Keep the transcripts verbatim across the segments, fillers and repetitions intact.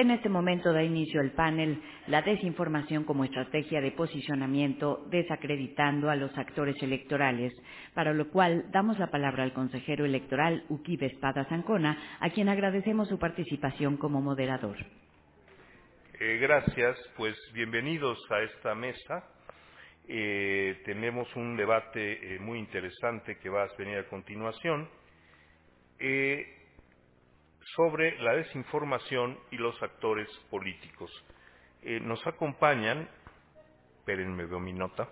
En este momento da inicio el panel La desinformación como estrategia de posicionamiento, desacreditando a los actores electorales, para lo cual damos la palabra al consejero electoral Uquibe Espada Zancona, a quien agradecemos su participación como moderador. Eh, gracias, pues bienvenidos a esta mesa. Eh, tenemos un debate eh, muy interesante que va a venir a continuación eh, sobre la desinformación y los actores políticos. Eh, nos acompañan, espérenme, veo mi nota.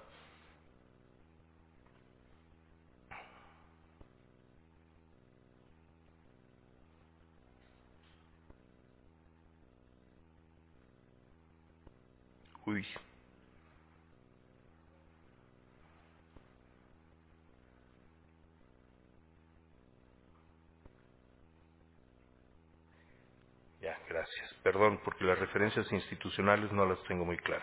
Uy. Ya, gracias. Perdón, porque las referencias institucionales no las tengo muy claras.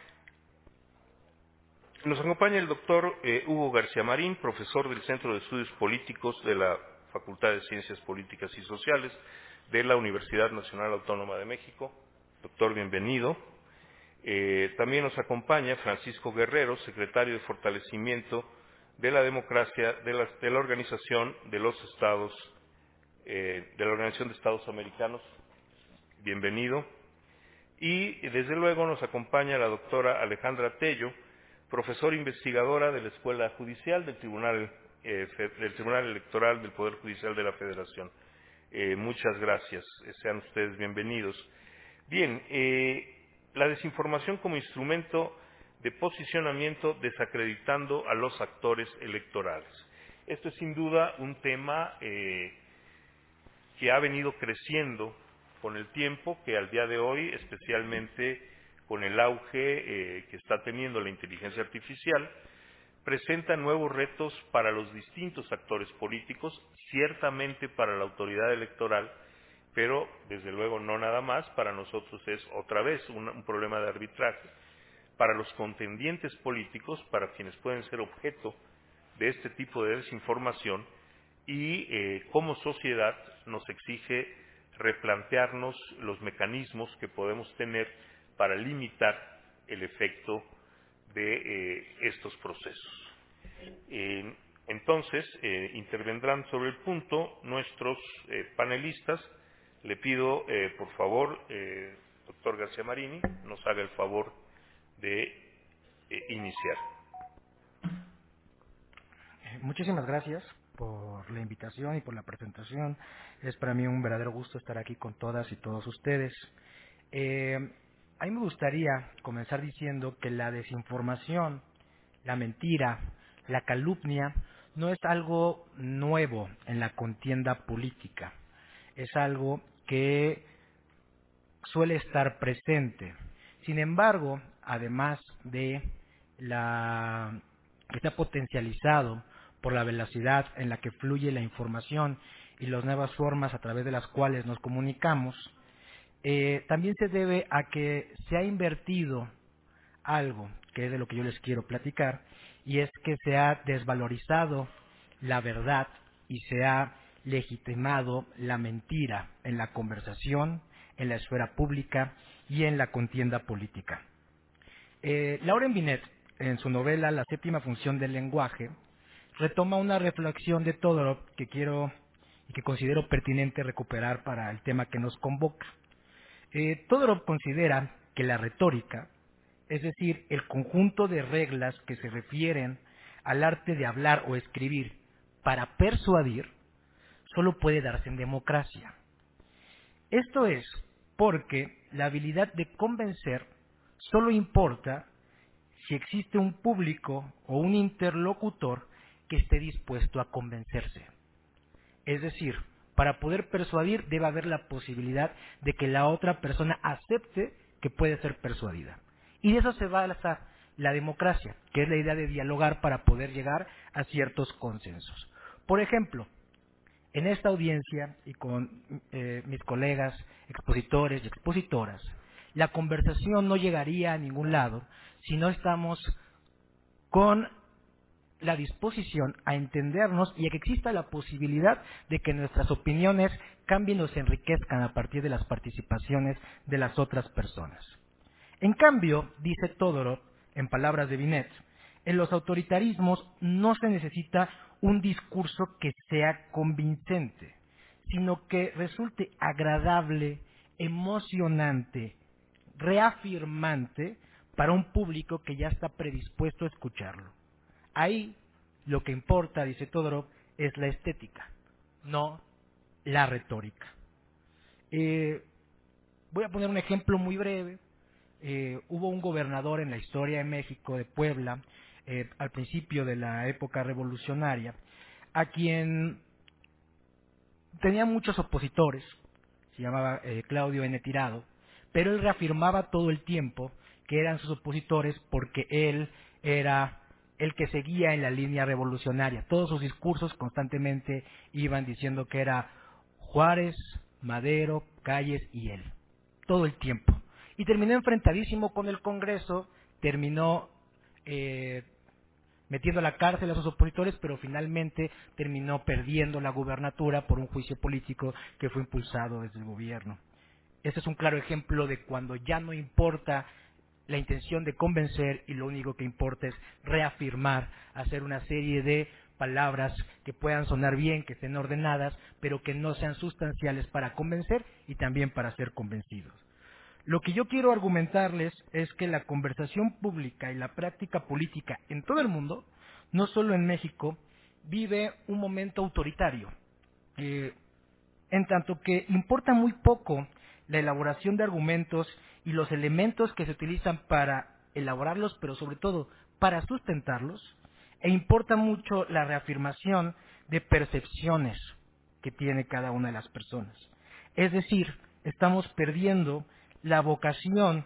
Nos acompaña el doctor eh, Hugo García Marín, profesor del Centro de Estudios Políticos de la Facultad de Ciencias Políticas y Sociales de la Universidad Nacional Autónoma de México. Doctor, bienvenido. Eh, también nos acompaña Francisco Guerrero, secretario de Fortalecimiento de la Democracia de la, de la Organización de los Estados, eh, de la Organización de Estados Americanos. Bienvenido. Y desde luego nos acompaña la doctora Alejandra Tello, profesora investigadora de la Escuela Judicial del Tribunal, eh, del Tribunal Electoral del Poder Judicial de la Federación. Eh, muchas gracias, eh, sean ustedes bienvenidos. Bien, eh, la desinformación como instrumento de posicionamiento desacreditando a los actores electorales. Esto es sin duda un tema eh, que ha venido creciendo con el tiempo, que al día de hoy, especialmente con el auge eh, que está teniendo la inteligencia artificial, presenta nuevos retos para los distintos actores políticos, ciertamente para la autoridad electoral, pero desde luego no nada más, para nosotros es otra vez un, un problema de arbitraje. Para los contendientes políticos, para quienes pueden ser objeto de este tipo de desinformación, y eh, como sociedad nos exige replantearnos los mecanismos que podemos tener para limitar el efecto de eh, estos procesos. Eh, entonces, eh, intervendrán sobre el punto nuestros eh, panelistas. Le pido, eh, por favor, eh, doctor García Marini, nos haga el favor de eh, iniciar. Muchísimas gracias por la invitación y por la presentación. Es para mí un verdadero gusto estar aquí con todas y todos ustedes. Eh, a mí me gustaría comenzar diciendo que la desinformación, la mentira, la calumnia, no es algo nuevo en la contienda política. Es algo que suele estar presente. Sin embargo, además de la que está potencializado por la velocidad en la que fluye la información y las nuevas formas a través de las cuales nos comunicamos, eh, también se debe a que se ha invertido algo, que es de lo que yo les quiero platicar, y es que se ha desvalorizado la verdad y se ha legitimado la mentira en la conversación, en la esfera pública y en la contienda política. Eh, Lauren Binet, en su novela La séptima función del lenguaje, retoma una reflexión de Todorov que quiero y que considero pertinente recuperar para el tema que nos convoca. Eh, Todorov considera que la retórica, es decir, el conjunto de reglas que se refieren al arte de hablar o escribir para persuadir, solo puede darse en democracia. Esto es porque la habilidad de convencer solo importa si existe un público o un interlocutor que esté dispuesto a convencerse. Es decir, para poder persuadir debe haber la posibilidad de que la otra persona acepte que puede ser persuadida. Y de eso se basa la democracia, que es la idea de dialogar para poder llegar a ciertos consensos. Por ejemplo, en esta audiencia y con eh, mis colegas expositores y expositoras, la conversación no llegaría a ningún lado si no estamos con la disposición a entendernos y a que exista la posibilidad de que nuestras opiniones cambien o se enriquezcan a partir de las participaciones de las otras personas. En cambio, dice Todorov, en palabras de Binet, en los autoritarismos no se necesita un discurso que sea convincente, sino que resulte agradable, emocionante, reafirmante para un público que ya está predispuesto a escucharlo. Ahí lo que importa, dice Todorov, es la estética, no la retórica. Eh, voy a poner un ejemplo muy breve. Eh, hubo un gobernador en la historia de México, de Puebla, eh, al principio de la época revolucionaria, a quien tenía muchos opositores, se llamaba eh, Claudio N. Tirado, pero él reafirmaba todo el tiempo que eran sus opositores porque él era el que seguía en la línea revolucionaria. Todos sus discursos constantemente iban diciendo que era Juárez, Madero, Calles y él, todo el tiempo. Y terminó enfrentadísimo con el Congreso, terminó eh, metiendo a la cárcel a sus opositores, pero finalmente terminó perdiendo la gubernatura por un juicio político que fue impulsado desde el gobierno. Este es un claro ejemplo de cuando ya no importa la intención de convencer y lo único que importa es reafirmar, hacer una serie de palabras que puedan sonar bien, que estén ordenadas, pero que no sean sustanciales para convencer y también para ser convencidos. Lo que yo quiero argumentarles es que la conversación pública y la práctica política en todo el mundo, no solo en México, vive un momento autoritario, eh, en tanto que importa muy poco la elaboración de argumentos y los elementos que se utilizan para elaborarlos, pero sobre todo para sustentarlos, e importa mucho la reafirmación de percepciones que tiene cada una de las personas. Es decir, estamos perdiendo la vocación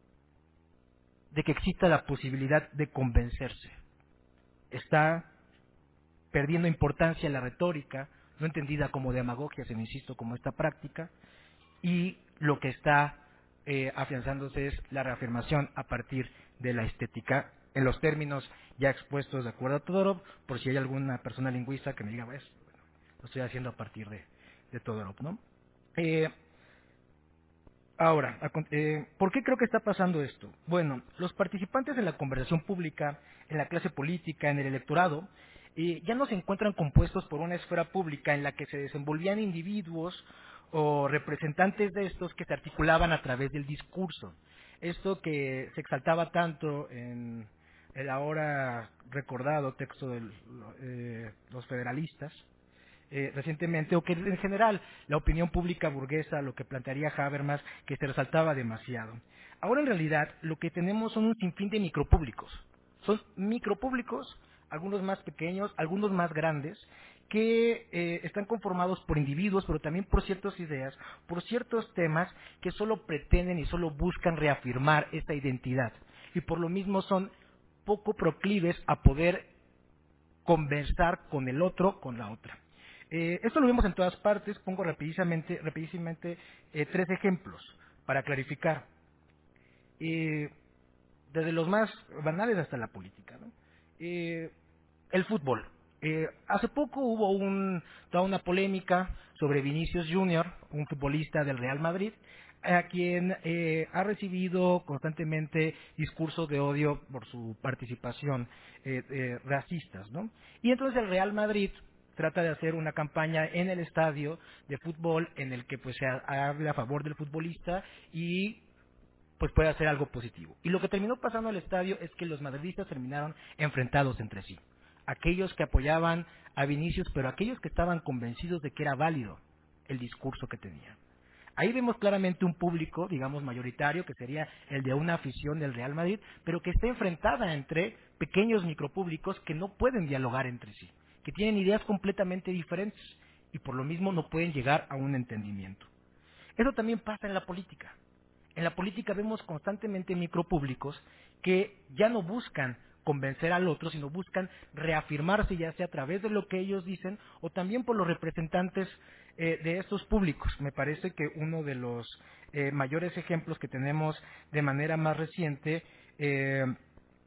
de que exista la posibilidad de convencerse. Está perdiendo importancia la retórica, no entendida como demagogia, sino, insisto, como esta práctica, y lo que está eh, afianzándose es la reafirmación a partir de la estética, en los términos ya expuestos de acuerdo a Todorov, por si hay alguna persona lingüista que me diga, pues, bueno, lo estoy haciendo a partir de, de Todorov, ¿no? Eh, Ahora, eh, ¿por qué creo que está pasando esto? Bueno, los participantes en la conversación pública, en la clase política, en el electorado, eh, ya no se encuentran compuestos por una esfera pública en la que se desenvolvían individuos o representantes de estos que se articulaban a través del discurso. Esto que se exaltaba tanto en el ahora recordado texto de eh, los federalistas, Eh, recientemente, o que en general la opinión pública burguesa, lo que plantearía Habermas, que se resaltaba demasiado. Ahora en realidad lo que tenemos son un sinfín de micropúblicos. Son micropúblicos, algunos más pequeños, algunos más grandes, que eh, están conformados por individuos, pero también por ciertas ideas, por ciertos temas que solo pretenden y solo buscan reafirmar esta identidad. Y por lo mismo son poco proclives a poder conversar con el otro, con la otra. Eh, esto lo vemos en todas partes. Pongo rapidísimamente, rapidísimamente eh, tres ejemplos para clarificar. Eh, desde los más banales hasta la política, ¿no? Eh, el fútbol. Eh, hace poco hubo un, toda una polémica sobre Vinicius Junior, un futbolista del Real Madrid, a quien eh, ha recibido constantemente discursos de odio por su participación eh, eh, racistas, ¿no? Y entonces el Real Madrid trata de hacer una campaña en el estadio de fútbol en el que pues se hable a favor del futbolista y pues puede hacer algo positivo. Y lo que terminó pasando al estadio es que los madridistas terminaron enfrentados entre sí. Aquellos que apoyaban a Vinicius, pero aquellos que estaban convencidos de que era válido el discurso que tenía. Ahí vemos claramente un público, digamos, mayoritario, que sería el de una afición del Real Madrid, pero que está enfrentada entre pequeños micropúblicos que no pueden dialogar entre sí, que tienen ideas completamente diferentes y por lo mismo no pueden llegar a un entendimiento. Eso también pasa en la política. En la política vemos constantemente micropúblicos que ya no buscan convencer al otro, sino buscan reafirmarse ya sea a través de lo que ellos dicen o también por los representantes eh, de estos públicos. Me parece que uno de los eh, mayores ejemplos que tenemos de manera más reciente eh,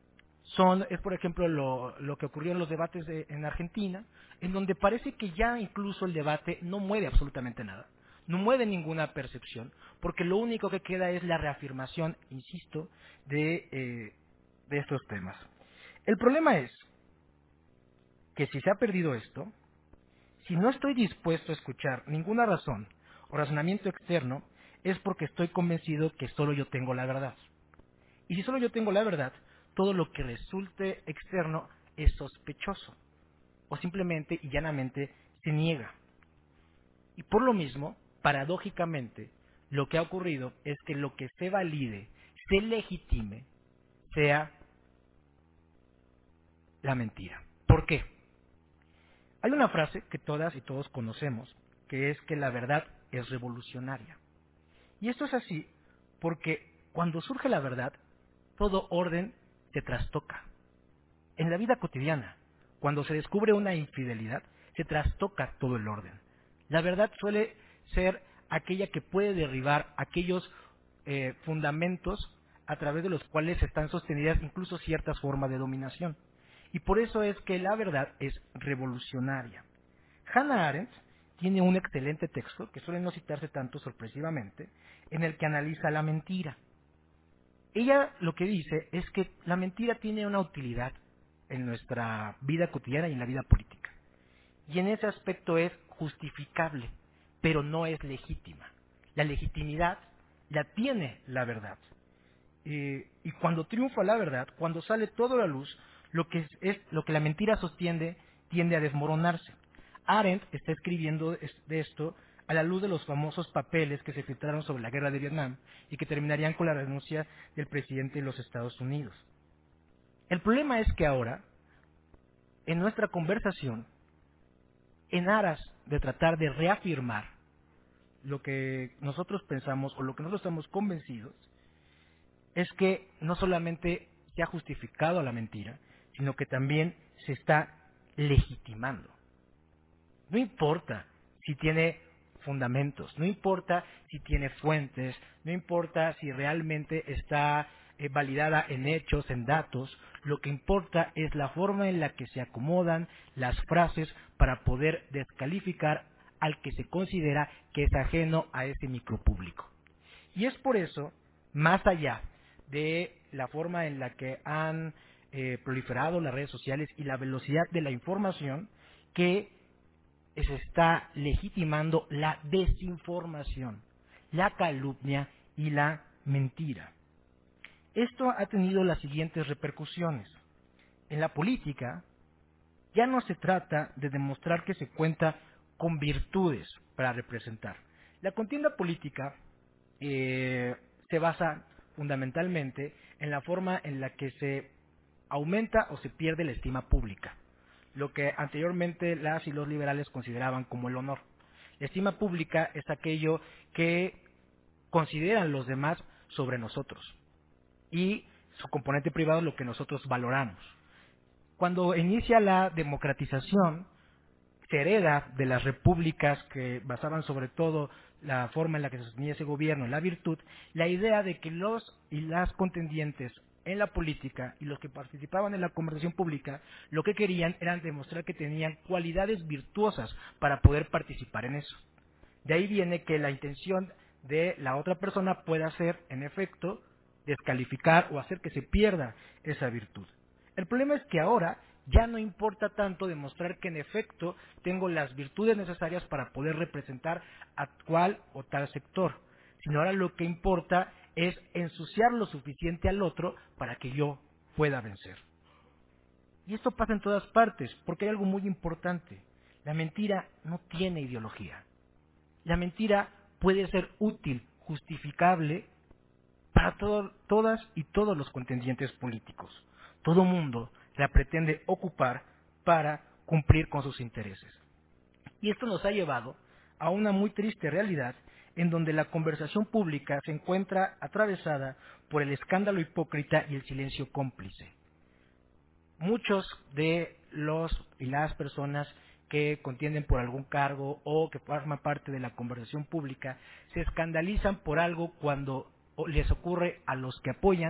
son, es por ejemplo lo, lo que ocurrió en los debates de, en Argentina, en donde parece que ya incluso el debate no mueve absolutamente nada, no mueve ninguna percepción, porque lo único que queda es la reafirmación, insisto, de, eh, de estos temas. El problema es que si se ha perdido esto, si no estoy dispuesto a escuchar ninguna razón o razonamiento externo, es porque estoy convencido que solo yo tengo la verdad. Y si solo yo tengo la verdad, todo lo que resulte externo es sospechoso, o simplemente y llanamente se niega. Y por lo mismo, paradójicamente, lo que ha ocurrido es que lo que se valide, se legitime, sea la mentira. ¿Por qué? Hay una frase que todas y todos conocemos, que es que la verdad es revolucionaria. Y esto es así porque cuando surge la verdad, todo orden se trastoca. En la vida cotidiana, cuando se descubre una infidelidad, se trastoca todo el orden. La verdad suele ser aquella que puede derribar aquellos eh, fundamentos a través de los cuales están sostenidas incluso ciertas formas de dominación. Y por eso es que la verdad es revolucionaria. Hannah Arendt tiene un excelente texto, que suele no citarse tanto sorpresivamente, en el que analiza la mentira. Ella lo que dice es que la mentira tiene una utilidad en nuestra vida cotidiana y en la vida política. Y en ese aspecto es justificable, pero no es legítima. La legitimidad la tiene la verdad. Eh, y cuando triunfa la verdad, cuando sale todo a la luz, lo que, es, es, lo que la mentira sostiene tiende a desmoronarse. Arendt está escribiendo de esto a la luz de los famosos papeles que se filtraron sobre la guerra de Vietnam y que terminarían con la renuncia del presidente de los Estados Unidos. El problema es que ahora, en nuestra conversación, en aras de tratar de reafirmar lo que nosotros pensamos o lo que nosotros estamos convencidos, es que no solamente se ha justificado la mentira, sino que también se está legitimando. No importa si tiene fundamentos, no importa si tiene fuentes, no importa si realmente está eh, validada en hechos, en datos, lo que importa es la forma en la que se acomodan las frases para poder descalificar al que se considera que es ajeno a ese micropúblico. Y es por eso, más allá de la forma en la que han eh, proliferado las redes sociales y la velocidad de la información, que se está legitimando la desinformación, la calumnia y la mentira. Esto ha tenido las siguientes repercusiones. En la política, ya no se trata de demostrar que se cuenta con virtudes para representar. La contienda política eh, se basa fundamentalmente en la forma en la que se aumenta o se pierde la estima pública, lo que anteriormente las y los liberales consideraban como el honor. La estima pública es aquello que consideran los demás sobre nosotros y su componente privado lo que nosotros valoramos. Cuando inicia la democratización, se hereda de las repúblicas que basaban sobre todo la forma en la que se sostenía ese gobierno en la virtud, la idea de que los y las contendientes en la política y los que participaban en la conversación pública lo que querían era demostrar que tenían cualidades virtuosas para poder participar en eso. De ahí viene que la intención de la otra persona pueda ser, en efecto, descalificar o hacer que se pierda esa virtud. El problema es que ahora ya no importa tanto demostrar que en efecto tengo las virtudes necesarias para poder representar a cual o tal sector, sino ahora lo que importa es ensuciar lo suficiente al otro para que yo pueda vencer. Y esto pasa en todas partes, porque hay algo muy importante. La mentira no tiene ideología. La mentira puede ser útil, justificable para todo, todas y todos los contendientes políticos. Todo mundo la pretende ocupar para cumplir con sus intereses. Y esto nos ha llevado a una muy triste realidad en donde la conversación pública se encuentra atravesada por el escándalo hipócrita y el silencio cómplice. Muchos de los y las personas que contienden por algún cargo o que forman parte de la conversación pública se escandalizan por algo cuando les ocurre a los que apoyan,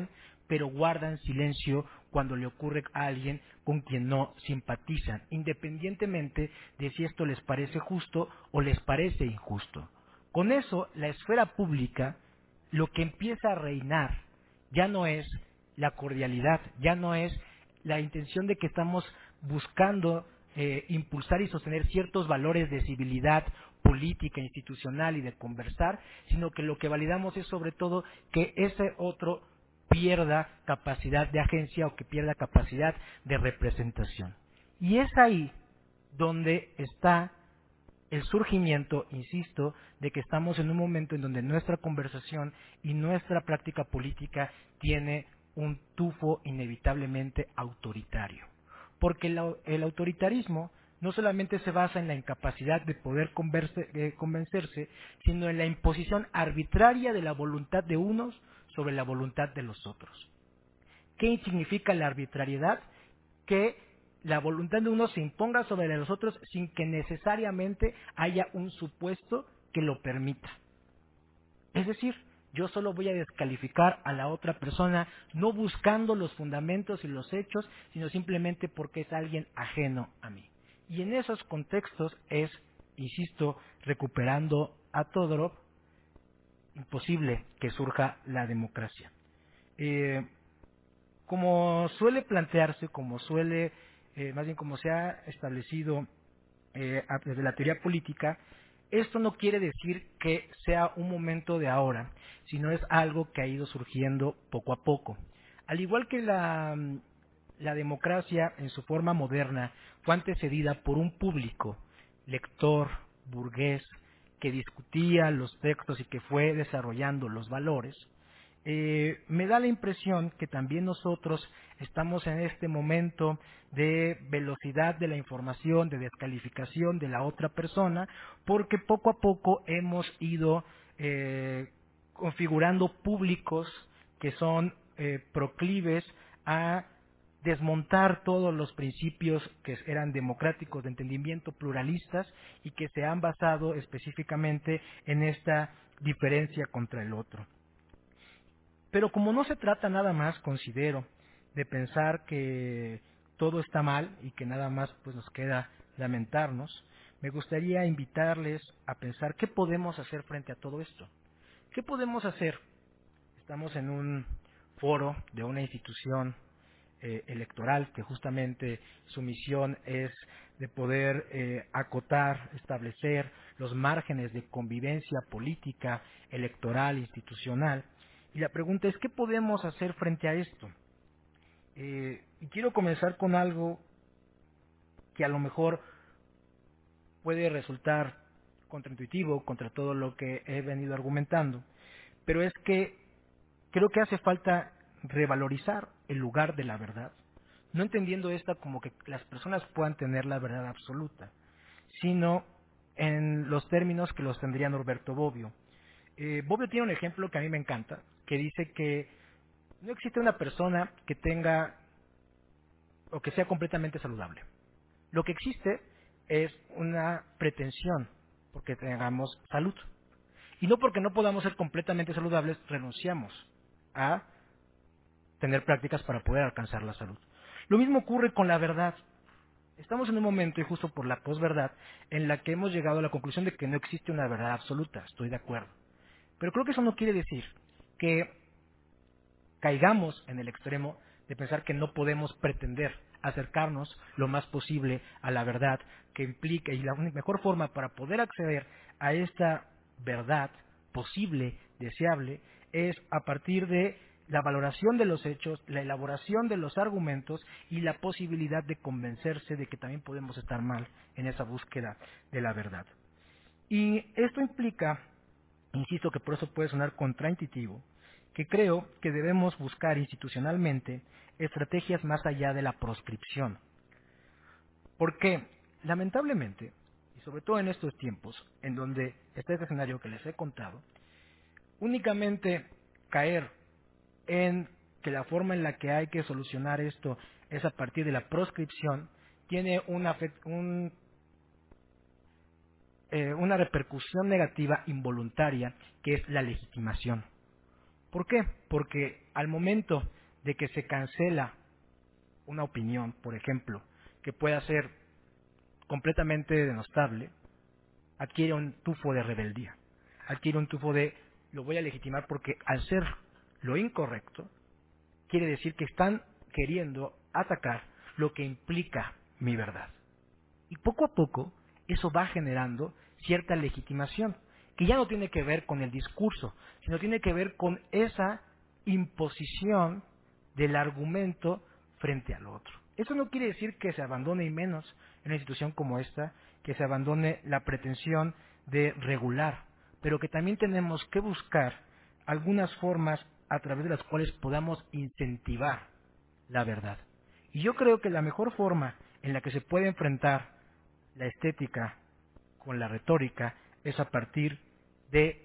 pero guardan silencio cuando le ocurre a alguien con quien no simpatizan, independientemente de si esto les parece justo o les parece injusto. Con eso, la esfera pública, lo que empieza a reinar ya no es la cordialidad, ya no es la intención de que estamos buscando eh, impulsar y sostener ciertos valores de civilidad política, institucional y de conversar, sino que lo que validamos es sobre todo que ese otro pierda capacidad de agencia o que pierda capacidad de representación. Y es ahí donde está el surgimiento, insisto, de que estamos en un momento en donde nuestra conversación y nuestra práctica política tiene un tufo inevitablemente autoritario. Porque el, el autoritarismo no solamente se basa en la incapacidad de poder converse, eh, convencerse, sino en la imposición arbitraria de la voluntad de unos sobre la voluntad de los otros. ¿Qué significa la arbitrariedad? Que la voluntad de unos se imponga sobre la de los otros sin que necesariamente haya un supuesto que lo permita. Es decir, yo solo voy a descalificar a la otra persona no buscando los fundamentos y los hechos, sino simplemente porque es alguien ajeno a mí. Y en esos contextos es, insisto, recuperando a Todorov, imposible que surja la democracia. Eh, como suele plantearse, como suele, eh, más bien como se ha establecido eh, desde la teoría política, esto no quiere decir que sea un momento de ahora, sino es algo que ha ido surgiendo poco a poco. Al igual que la, la democracia en su forma moderna fue antecedida por un público, lector, burgués, que discutía los textos y que fue desarrollando los valores, eh, me da la impresión que también nosotros estamos en este momento de velocidad de la información, de descalificación de la otra persona, porque poco a poco hemos ido eh, configurando públicos que son eh, proclives a desmontar todos los principios que eran democráticos de entendimiento pluralistas y que se han basado específicamente en esta diferencia contra el otro. Pero como no se trata nada más, considero, de pensar que todo está mal y que nada más pues nos queda lamentarnos, me gustaría invitarles a pensar qué podemos hacer frente a todo esto. ¿Qué podemos hacer? Estamos en un foro de una institución eh, electoral que justamente su misión es de poder eh, acotar, establecer los márgenes de convivencia política, electoral, institucional. Y la pregunta es, ¿qué podemos hacer frente a esto? Eh, y quiero comenzar con algo que a lo mejor puede resultar contraintuitivo contra todo lo que he venido argumentando, pero es que creo que hace falta revalorizar el lugar de la verdad, no entendiendo esta como que las personas puedan tener la verdad absoluta, sino en los términos que los tendría Norberto Bobbio. Eh, Bobbio tiene un ejemplo que a mí me encanta, que dice que no existe una persona que tenga o que sea completamente saludable. Lo que existe es una pretensión porque tengamos salud. Y no porque no podamos ser completamente saludables, renunciamos a tener prácticas para poder alcanzar la salud. Lo mismo ocurre con la verdad. Estamos en un momento, y justo por la posverdad, en la que hemos llegado a la conclusión de que no existe una verdad absoluta. Estoy de acuerdo. Pero creo que eso no quiere decir que caigamos en el extremo de pensar que no podemos pretender acercarnos lo más posible a la verdad que implica, y la mejor forma para poder acceder a esta verdad posible, deseable, es a partir de la valoración de los hechos, la elaboración de los argumentos y la posibilidad de convencerse de que también podemos estar mal en esa búsqueda de la verdad. Y esto implica, insisto que por eso puede sonar contraintuitivo, que creo que debemos buscar institucionalmente estrategias más allá de la proscripción. Porque, lamentablemente, y sobre todo en estos tiempos, en donde está este escenario que les he contado, únicamente caer en que la forma en la que hay que solucionar esto es a partir de la proscripción, tiene una, un, eh, una repercusión negativa involuntaria, que es la legitimación. ¿Por qué? Porque al momento de que se cancela una opinión, por ejemplo, que pueda ser completamente denostable, adquiere un tufo de rebeldía, adquiere un tufo de lo voy a legitimar porque al ser lo incorrecto, quiere decir que están queriendo atacar lo que implica mi verdad. Y poco a poco eso va generando cierta legitimación, que ya no tiene que ver con el discurso, sino tiene que ver con esa imposición del argumento frente al otro. Eso no quiere decir que se abandone, y menos en una institución como esta, que se abandone la pretensión de regular, pero que también tenemos que buscar algunas formas a través de las cuales podamos incentivar la verdad. Y yo creo que la mejor forma en la que se puede enfrentar la estética con la retórica es a partir de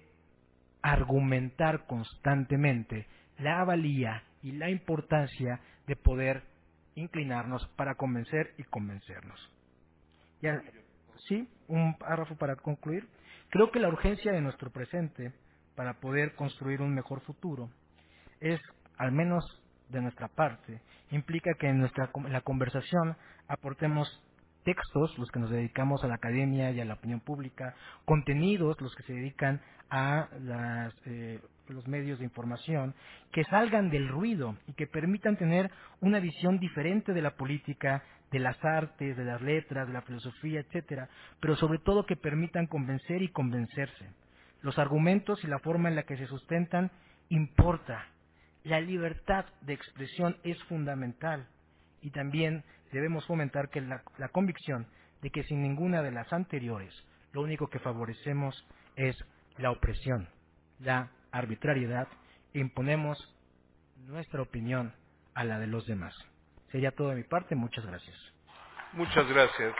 argumentar constantemente la valía y la importancia de poder inclinarnos para convencer y convencernos. Ya, sí, un párrafo para concluir. Creo que la urgencia de nuestro presente para poder construir un mejor futuro es, al menos de nuestra parte, implica que en nuestra en la conversación aportemos textos, los que nos dedicamos a la academia y a la opinión pública, contenidos, los que se dedican a las, eh, los medios de información, que salgan del ruido y que permitan tener una visión diferente de la política, de las artes, de las letras, de la filosofía, etcétera, pero sobre todo que permitan convencer y convencerse. Los argumentos y la forma en la que se sustentan importa. La libertad de expresión es fundamental y también debemos fomentar que la, la convicción de que sin ninguna de las anteriores lo único que favorecemos es la opresión, la arbitrariedad e imponemos nuestra opinión a la de los demás. Sería todo de mi parte, muchas gracias. Muchas gracias.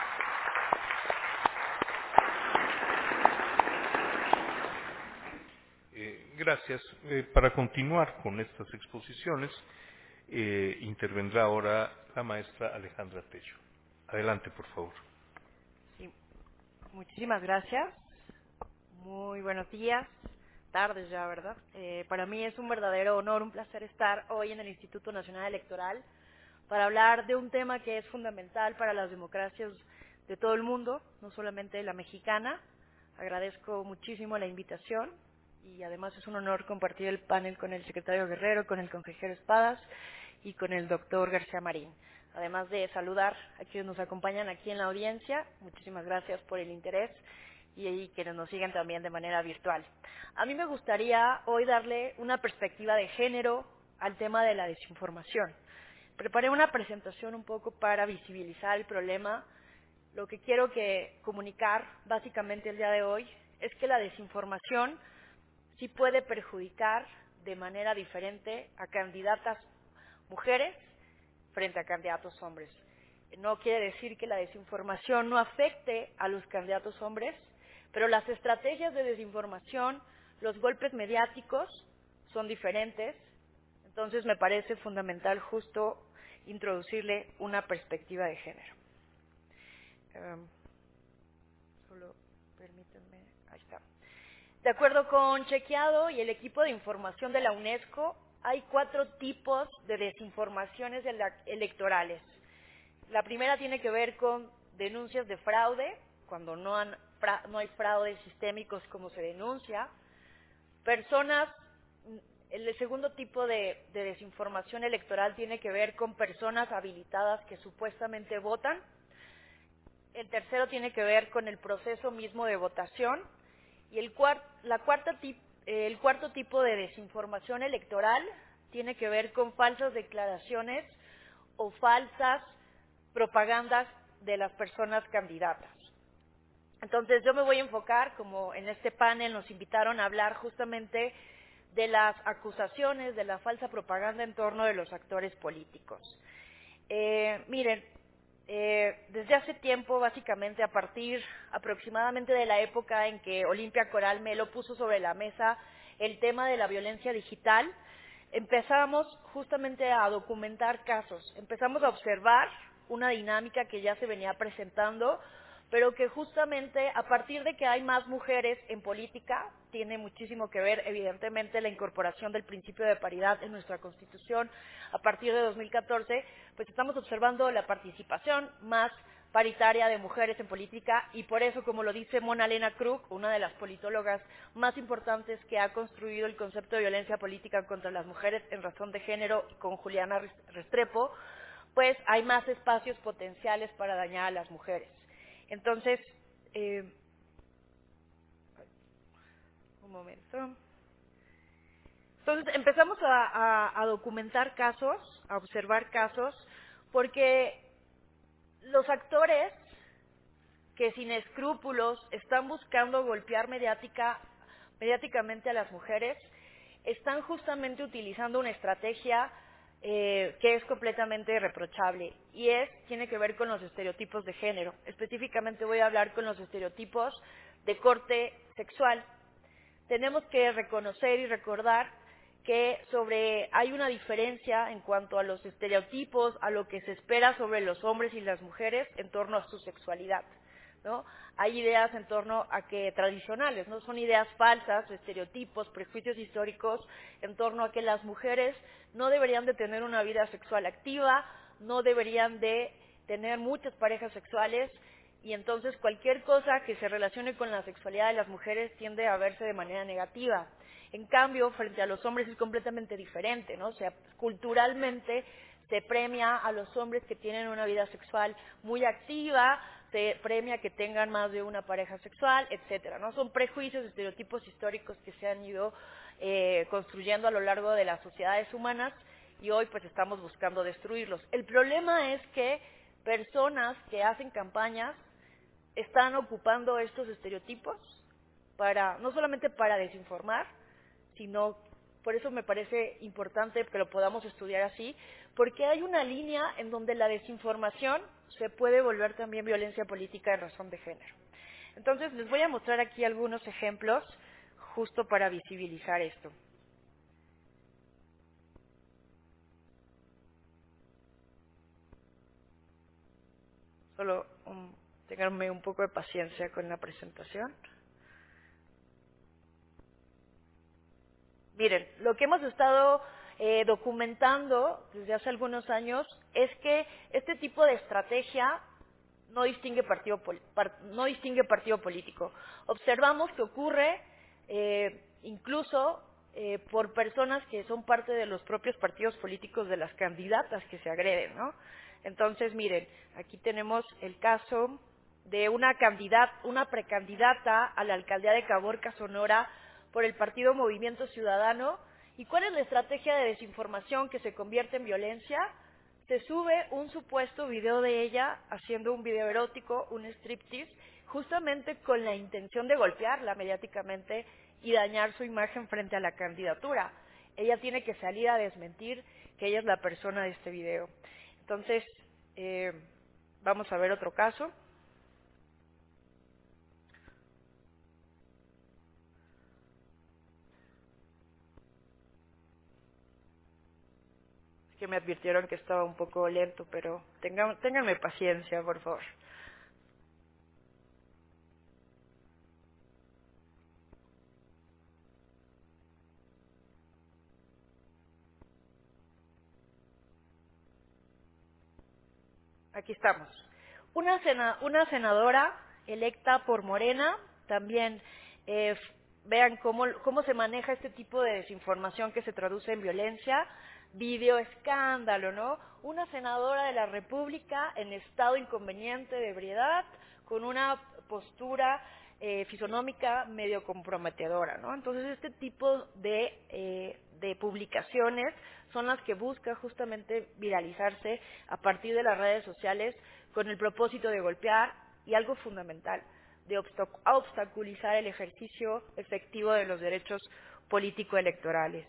Eh, gracias. Eh, para continuar con estas exposiciones, eh, intervendrá ahora la maestra Alejandra Tello. Adelante, por favor. Sí, muchísimas gracias. Muy buenos días, tardes ya, ¿verdad? Eh, para mí es un verdadero honor, un placer estar hoy en el Instituto Nacional Electoral para hablar de un tema que es fundamental para las democracias de todo el mundo, no solamente la mexicana. Agradezco muchísimo la invitación y además es un honor compartir el panel con el secretario Guerrero, con el consejero Espadas y con el doctor García Marín. Además de saludar a quienes nos acompañan aquí en la audiencia, muchísimas gracias por el interés y, y quienes nos siguen también de manera virtual. A mí me gustaría hoy darle una perspectiva de género al tema de la desinformación. Preparé una presentación un poco para visibilizar el problema. Lo que quiero que comunicar básicamente el día de hoy es que la desinformación sí puede perjudicar de manera diferente a candidatas mujeres frente a candidatos hombres. No quiere decir que la desinformación no afecte a los candidatos hombres, pero las estrategias de desinformación, los golpes mediáticos son diferentes. Entonces me parece fundamental justo introducirle una perspectiva de género. Um, solo permítanme, ahí está. De acuerdo con Chequeado y el equipo de información de la UNESCO, hay cuatro tipos de desinformaciones electorales. La primera tiene que ver con denuncias de fraude, cuando no, han, fra, no hay fraudes sistémicos como se denuncia. Personas, el segundo tipo de, de desinformación electoral tiene que ver con personas habilitadas que supuestamente votan. El tercero tiene que ver con el proceso mismo de votación. Y el, cuart, la cuarta tip, eh, el cuarto tipo de desinformación electoral tiene que ver con falsas declaraciones o falsas propagandas de las personas candidatas. Entonces yo me voy a enfocar, como en este panel nos invitaron a hablar justamente de las acusaciones, de la falsa propaganda en torno de los actores políticos. Eh, miren, eh, desde hace tiempo, básicamente a partir aproximadamente de la época en que Olimpia Coral Melo puso sobre la mesa el tema de la violencia digital, empezamos justamente a documentar casos, empezamos a observar una dinámica que ya se venía presentando, pero que justamente a partir de que hay más mujeres en política, tiene muchísimo que ver evidentemente la incorporación del principio de paridad en nuestra Constitución a partir de dos mil catorce, pues estamos observando la participación más paritaria de mujeres en política y por eso, como lo dice Mona Elena Krug, una de las politólogas más importantes que ha construido el concepto de violencia política contra las mujeres en razón de género con Juliana Restrepo, pues hay más espacios potenciales para dañar a las mujeres. Entonces, eh, un momento. Entonces empezamos a, a, a documentar casos, a observar casos, porque los actores que sin escrúpulos están buscando golpear mediática, mediáticamente a las mujeres, están justamente utilizando una estrategia eh, que es completamente reprochable y es tiene que ver con los estereotipos de género. Específicamente voy a hablar con los estereotipos de corte sexual. Tenemos que reconocer y recordar que sobre hay una diferencia en cuanto a los estereotipos, a lo que se espera sobre los hombres y las mujeres en torno a su sexualidad, ¿no? Hay ideas en torno a que tradicionales, ¿no? Son ideas falsas, estereotipos, prejuicios históricos en torno a que las mujeres no deberían de tener una vida sexual activa, no deberían de tener muchas parejas sexuales y entonces cualquier cosa que se relacione con la sexualidad de las mujeres tiende a verse de manera negativa. En cambio, frente a los hombres es completamente diferente, ¿no? O sea, culturalmente se premia a los hombres que tienen una vida sexual muy activa, se premia que tengan más de una pareja sexual, etcétera, ¿no? Son prejuicios, estereotipos históricos que se han ido eh, construyendo a lo largo de las sociedades humanas y hoy pues estamos buscando destruirlos. El problema es que personas que hacen campañas están ocupando estos estereotipos para, no solamente para desinformar, sino, por eso me parece importante que lo podamos estudiar así, porque hay una línea en donde la desinformación se puede volver también violencia política en razón de género. Entonces, les voy a mostrar aquí algunos ejemplos justo para visibilizar esto. Solo um, ténganme un poco de paciencia con la presentación. Miren, lo que hemos estado eh, documentando desde hace algunos años es que este tipo de estrategia no distingue partido, par, no distingue partido político. Observamos que ocurre eh, incluso eh, por personas que son parte de los propios partidos políticos de las candidatas que se agreden, ¿no? Entonces, miren, aquí tenemos el caso de una candidata, una precandidata a la alcaldía de Caborca, Sonora, por el partido Movimiento Ciudadano. ¿Y cuál es la estrategia de desinformación que se convierte en violencia? Se sube un supuesto video de ella haciendo un video erótico, un striptease, justamente con la intención de golpearla mediáticamente y dañar su imagen frente a la candidatura. Ella tiene que salir a desmentir que ella es la persona de este video. Entonces, eh, vamos a ver otro caso. Que me advirtieron que estaba un poco lento, pero tengan, ténganme paciencia, por favor. Aquí estamos. Una, sena, una senadora electa por Morena, también eh, vean cómo, cómo se maneja este tipo de desinformación que se traduce en violencia. Video escándalo, ¿no? Una senadora de la República en estado inconveniente de ebriedad, con una postura eh, fisonómica medio comprometedora, ¿no? Entonces, este tipo de, eh, de publicaciones son las que buscan justamente viralizarse a partir de las redes sociales con el propósito de golpear y algo fundamental, de obstaculizar el ejercicio efectivo de los derechos político-electorales.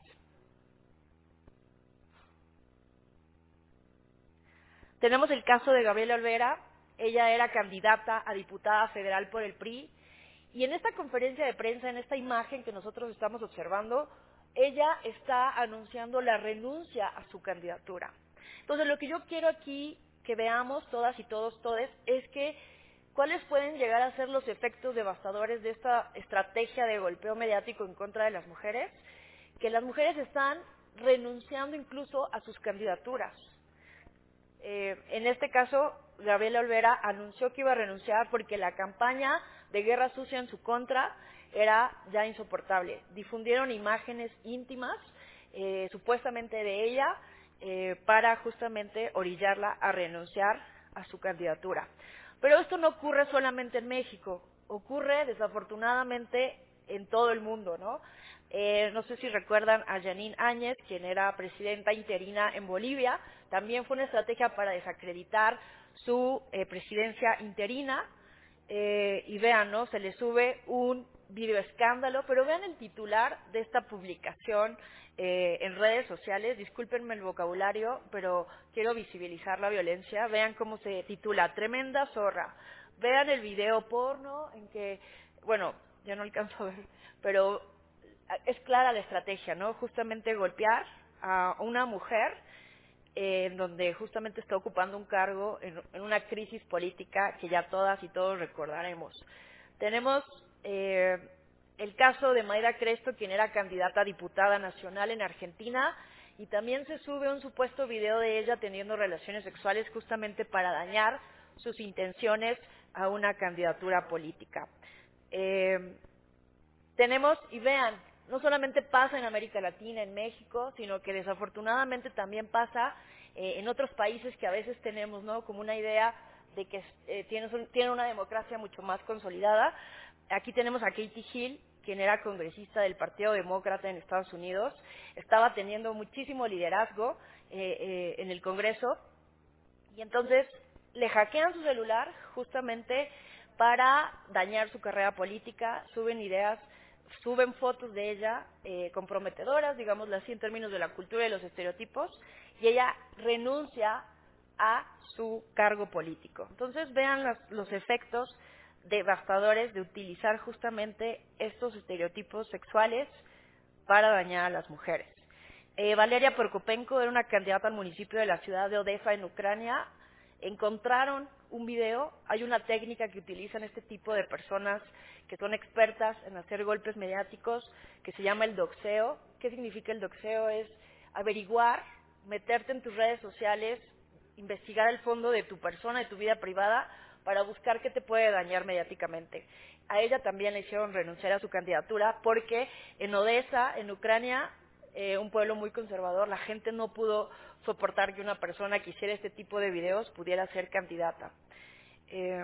Tenemos el caso de Gabriela Olvera. Ella era candidata a diputada federal por el P R I y en esta conferencia de prensa, en esta imagen que nosotros estamos observando, ella está anunciando la renuncia a su candidatura. Entonces, lo que yo quiero aquí que veamos todas y todos, todes, es que ¿Cuáles pueden llegar a ser los efectos devastadores de esta estrategia de golpeo mediático en contra de las mujeres? Que las mujeres están renunciando incluso a sus candidaturas. Eh, en este caso, Gabriela Olvera anunció que iba a renunciar porque la campaña de guerra sucia en su contra era ya insoportable. Difundieron imágenes íntimas, eh, supuestamente de ella, eh, para justamente orillarla a renunciar a su candidatura. Pero esto no ocurre solamente en México, ocurre desafortunadamente en todo el mundo, ¿no? Eh, no sé si recuerdan a Jeanine Áñez, quien era presidenta interina en Bolivia, también fue una estrategia para desacreditar su eh, presidencia interina, eh, y vean, ¿no? Se le sube un videoescándalo, pero vean el titular de esta publicación eh, en redes sociales, discúlpenme el vocabulario, pero quiero visibilizar la violencia, vean cómo se titula, tremenda zorra, vean el video porno en que, bueno, ya no alcanzo a ver, pero es clara la estrategia, ¿no? Justamente golpear a una mujer eh, en donde justamente está ocupando un cargo en, en una crisis política que ya todas y todos recordaremos. Tenemos eh, el caso de Mayra Cresto, quien era candidata a diputada nacional en Argentina, y también se sube un supuesto video de ella teniendo relaciones sexuales justamente para dañar sus intenciones a una candidatura política. Eh, tenemos, y vean, no solamente pasa en América Latina, en México, sino que desafortunadamente también pasa eh, en otros países que a veces tenemos, ¿no? Como una idea de que eh, tienen, tienen una democracia mucho más consolidada. Aquí tenemos a Katie Hill, quien era congresista del Partido Demócrata en Estados Unidos, estaba teniendo muchísimo liderazgo eh, eh, en el Congreso, y entonces le hackean su celular justamente para dañar su carrera política, suben ideas, suben fotos de ella eh, comprometedoras, digámoslo así, en términos de la cultura y los estereotipos, y ella renuncia a su cargo político. Entonces vean los, los efectos devastadores de utilizar justamente estos estereotipos sexuales para dañar a las mujeres. Eh, Valeria Prokopenko era una candidata al municipio de la ciudad de Odessa, en Ucrania. Encontraron un video, hay una técnica que utilizan este tipo de personas que son expertas en hacer golpes mediáticos, que se llama el doxeo. ¿Qué significa el doxeo? Es averiguar, meterte en tus redes sociales, investigar el fondo de tu persona, de tu vida privada, para buscar qué te puede dañar mediáticamente. A ella también le hicieron renunciar a su candidatura porque en Odessa, en Ucrania, eh, un pueblo muy conservador, la gente no pudo soportar que una persona que hiciera este tipo de videos pudiera ser candidata. Eh,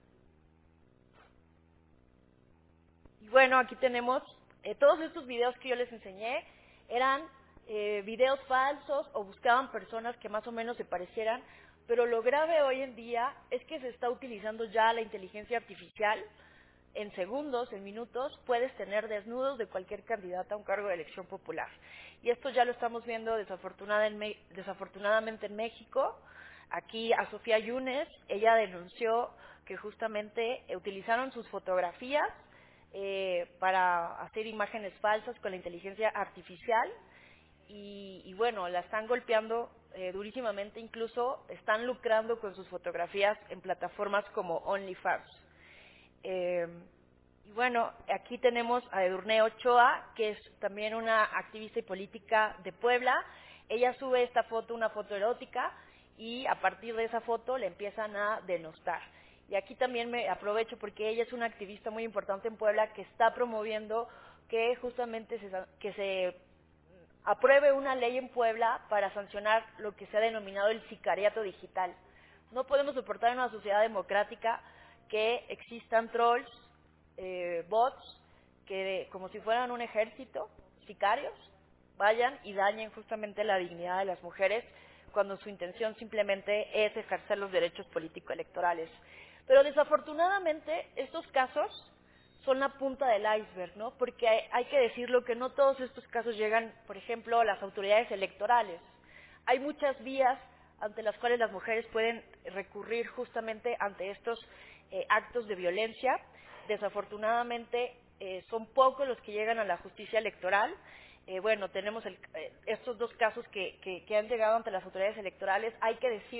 y bueno, aquí tenemos eh, todos estos videos que yo les enseñé, eran eh, videos falsos o buscaban personas que más o menos se parecieran, pero lo grave hoy en día es que se está utilizando ya la inteligencia artificial. En segundos, en minutos, puedes tener desnudos de cualquier candidata a un cargo de elección popular. Y esto ya lo estamos viendo desafortunadamente en México. Aquí a Sofía Yunes, ella denunció que justamente utilizaron sus fotografías eh, para hacer imágenes falsas con la inteligencia artificial. Y, y bueno, la están golpeando eh, durísimamente, incluso están lucrando con sus fotografías en plataformas como OnlyFans. Eh, y bueno, aquí tenemos a Edurne Ochoa, que es también una activista y política de Puebla. Ella sube esta foto, una foto erótica, y a partir de esa foto le empiezan a denostar. Y aquí también me aprovecho porque ella es una activista muy importante en Puebla que está promoviendo que justamente se, que se apruebe una ley en Puebla para sancionar lo que se ha denominado el sicariato digital. No podemos soportar en una sociedad democrática que existan trolls, eh, bots, que como si fueran un ejército, sicarios, vayan y dañen justamente la dignidad de las mujeres cuando su intención simplemente es ejercer los derechos político-electorales. Pero desafortunadamente estos casos son la punta del iceberg, ¿no? Porque hay, hay que decirlo que no todos estos casos llegan, por ejemplo, a las autoridades electorales. Hay muchas vías ante las cuales las mujeres pueden recurrir justamente ante estos eh, actos de violencia. Desafortunadamente eh, son pocos los que llegan a la justicia electoral. Eh, bueno, tenemos el, eh, estos dos casos que, que, que han llegado ante las autoridades electorales. Hay que decir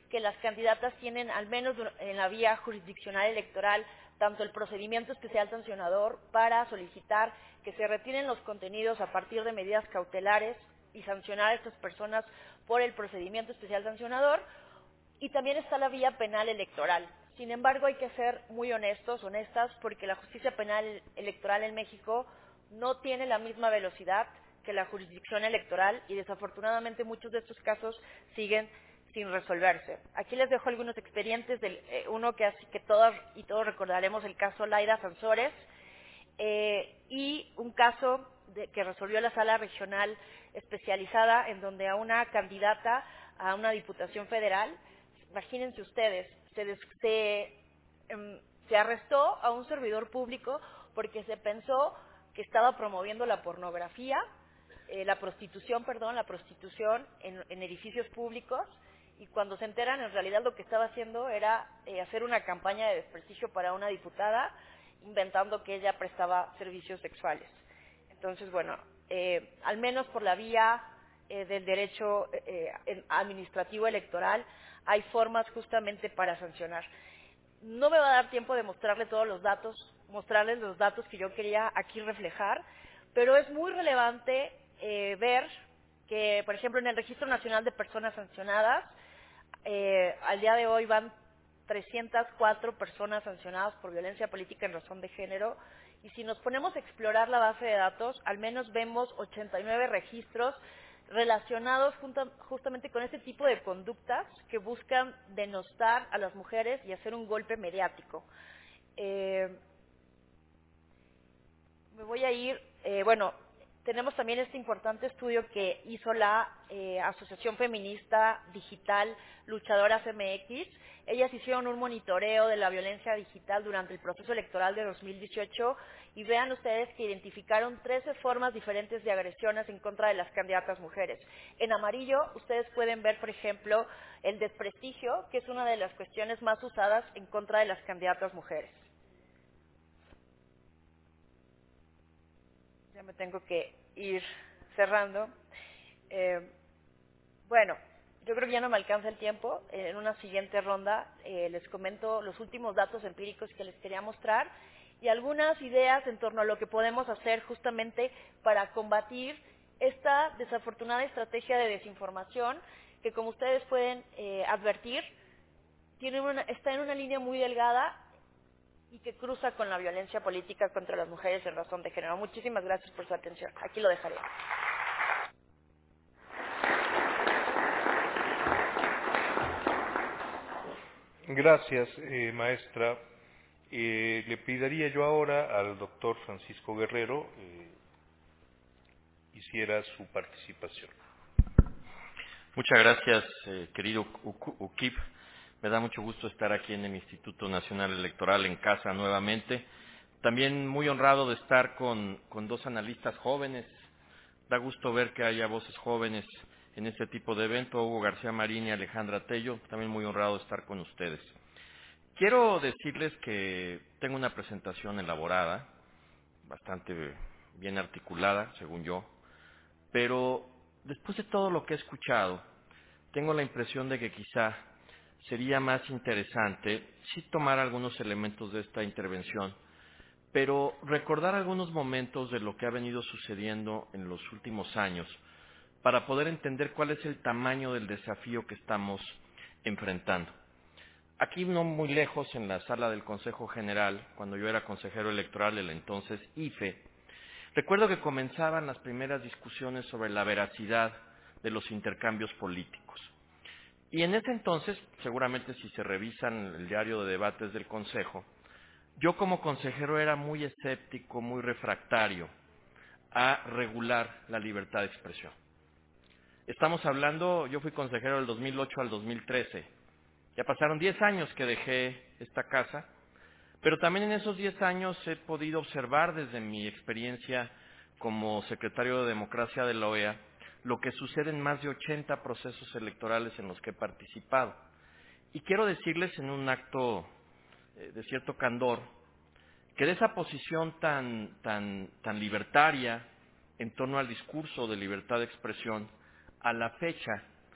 que las candidatas tienen, al menos en la vía jurisdiccional electoral, tanto el procedimiento especial sancionador para solicitar que se retiren los contenidos a partir de medidas cautelares y sancionar a estas personas por el procedimiento especial sancionador, y también está la vía penal electoral. Sin embargo, hay que ser muy honestos, honestas, porque la justicia penal electoral en México no tiene la misma velocidad que la jurisdicción electoral y desafortunadamente muchos de estos casos siguen sin resolverse. Aquí les dejo algunos expedientes, del, eh, uno que así que todos y todos recordaremos, el caso Laida Sansores, eh, y un caso de, que resolvió la Sala Regional Especializada, en donde a una candidata a una diputación federal, imagínense ustedes, se, des, se, um, se arrestó a un servidor público porque se pensó que estaba promoviendo la pornografía, eh, la prostitución, perdón, la prostitución en, en edificios públicos, y cuando se enteran, en realidad lo que estaba haciendo era eh, hacer una campaña de desprestigio para una diputada, inventando que ella prestaba servicios sexuales. Entonces, bueno, eh, al menos por la vía eh, del derecho eh, administrativo electoral, hay formas justamente para sancionar. No me va a dar tiempo de mostrarle todos los datos, mostrarles los datos que yo quería aquí reflejar, pero es muy relevante eh, ver que, por ejemplo, en el Registro Nacional de Personas Sancionadas, eh, al día de hoy van trescientas cuatro personas sancionadas por violencia política en razón de género, y si nos ponemos a explorar la base de datos, al menos vemos ochenta y nueve registros relacionados junta, justamente con este tipo de conductas que buscan denostar a las mujeres y hacer un golpe mediático. Eh, me voy a ir, eh, bueno, tenemos también este importante estudio que hizo la eh, Asociación Feminista Digital Luchadoras M X. Ellas hicieron un monitoreo de la violencia digital durante el proceso electoral de dos mil dieciocho y vean ustedes que identificaron trece formas diferentes de agresiones en contra de las candidatas mujeres. En amarillo ustedes pueden ver, por ejemplo, el desprestigio, que es una de las cuestiones más usadas en contra de las candidatas mujeres. Ya me tengo que ir cerrando. Eh, bueno, yo creo que ya no me alcanza el tiempo. En una siguiente ronda eh, les comento los últimos datos empíricos que les quería mostrar y algunas ideas en torno a lo que podemos hacer justamente para combatir esta desafortunada estrategia de desinformación que, como ustedes pueden eh, advertir, tiene una, está en una línea muy delgada y que cruza con la violencia política contra las mujeres en razón de género. Muchísimas gracias por su atención. Aquí lo dejaré. Gracias, eh, maestra. Eh, le pediría yo ahora al doctor Francisco Guerrero eh, hiciera su participación. Muchas gracias, eh, querido U K I P. Me da mucho gusto estar aquí en el Instituto Nacional Electoral, en casa nuevamente. También muy honrado de estar con, con dos analistas jóvenes. Da gusto ver que haya voces jóvenes en este tipo de evento, Hugo García Marín y Alejandra Tello. También muy honrado de estar con ustedes. Quiero decirles que tengo una presentación elaborada, bastante bien articulada, según yo, pero después de todo lo que he escuchado, tengo la impresión de que quizá sería más interesante sí tomar algunos elementos de esta intervención, pero recordar algunos momentos de lo que ha venido sucediendo en los últimos años para poder entender cuál es el tamaño del desafío que estamos enfrentando. Aquí no muy lejos, en la sala del Consejo General, cuando yo era consejero electoral del entonces I F E, recuerdo que comenzaban las primeras discusiones sobre la veracidad de los intercambios políticos. Y en ese entonces, seguramente si se revisan el diario de debates del Consejo, yo como consejero era muy escéptico, muy refractario a regular la libertad de expresión. Estamos hablando, yo fui consejero del dos mil ocho al dos mil trece. Ya pasaron diez años que dejé esta casa, pero también en esos diez años he podido observar desde mi experiencia como secretario de Democracia de la O E A lo que sucede en más de ochenta procesos electorales en los que he participado. Y quiero decirles en un acto eh, de cierto candor que de esa posición tan, tan, tan libertaria en torno al discurso de libertad de expresión, a la fecha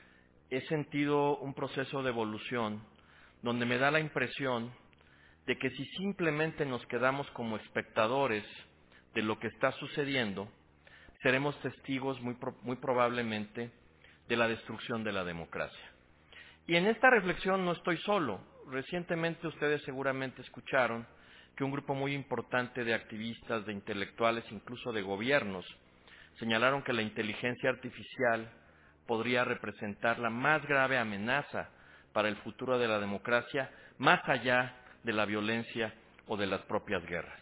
he sentido un proceso de evolución donde me da la impresión de que si simplemente nos quedamos como espectadores de lo que está sucediendo, seremos testigos muy, pro- muy probablemente de la destrucción de la democracia. Y en esta reflexión no estoy solo. Recientemente ustedes seguramente escucharon que un grupo muy importante de activistas, de intelectuales, incluso de gobiernos, señalaron que la inteligencia artificial podría representar la más grave amenaza para el futuro de la democracia, más allá de la violencia o de las propias guerras.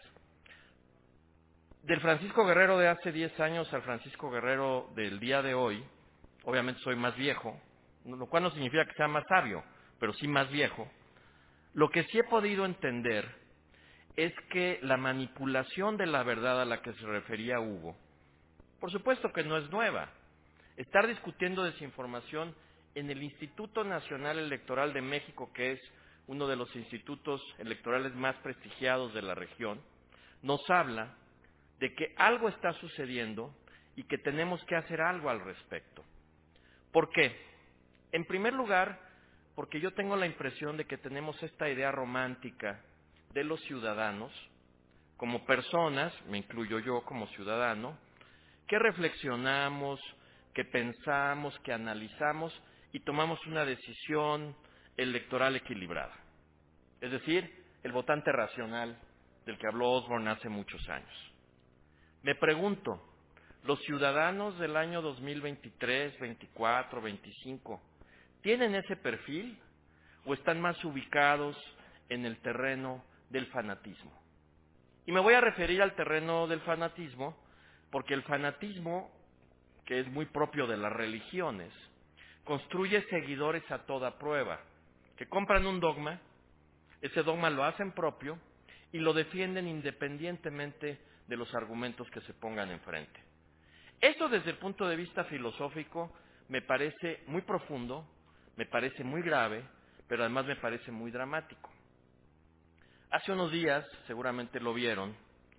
Del Francisco Guerrero de hace diez años al Francisco Guerrero del día de hoy, obviamente soy más viejo, lo cual no significa que sea más sabio, pero sí más viejo. Lo que sí he podido entender es que la manipulación de la verdad a la que se refería Hugo, por supuesto que no es nueva. Estar discutiendo desinformación en el Instituto Nacional Electoral de México, que es uno de los institutos electorales más prestigiados de la región, nos habla de que algo está sucediendo y que tenemos que hacer algo al respecto. ¿Por qué? En primer lugar, porque yo tengo la impresión de que tenemos esta idea romántica de los ciudadanos, como personas, me incluyo yo como ciudadano, que reflexionamos, que pensamos, que analizamos y tomamos una decisión electoral equilibrada. Es decir, el votante racional del que habló Osborne hace muchos años. Me pregunto, ¿los ciudadanos del año dos mil veintitrés, veinticuatro, veinticinco tienen ese perfil o están más ubicados en el terreno del fanatismo? Y me voy a referir al terreno del fanatismo porque el fanatismo, que es muy propio de las religiones, construye seguidores a toda prueba, que compran un dogma, ese dogma lo hacen propio y lo defienden independientemente de los argumentos que se pongan enfrente. Eso desde el punto de vista filosófico me parece muy profundo, me parece muy grave, pero además me parece muy dramático. Hace unos días, seguramente lo vieron,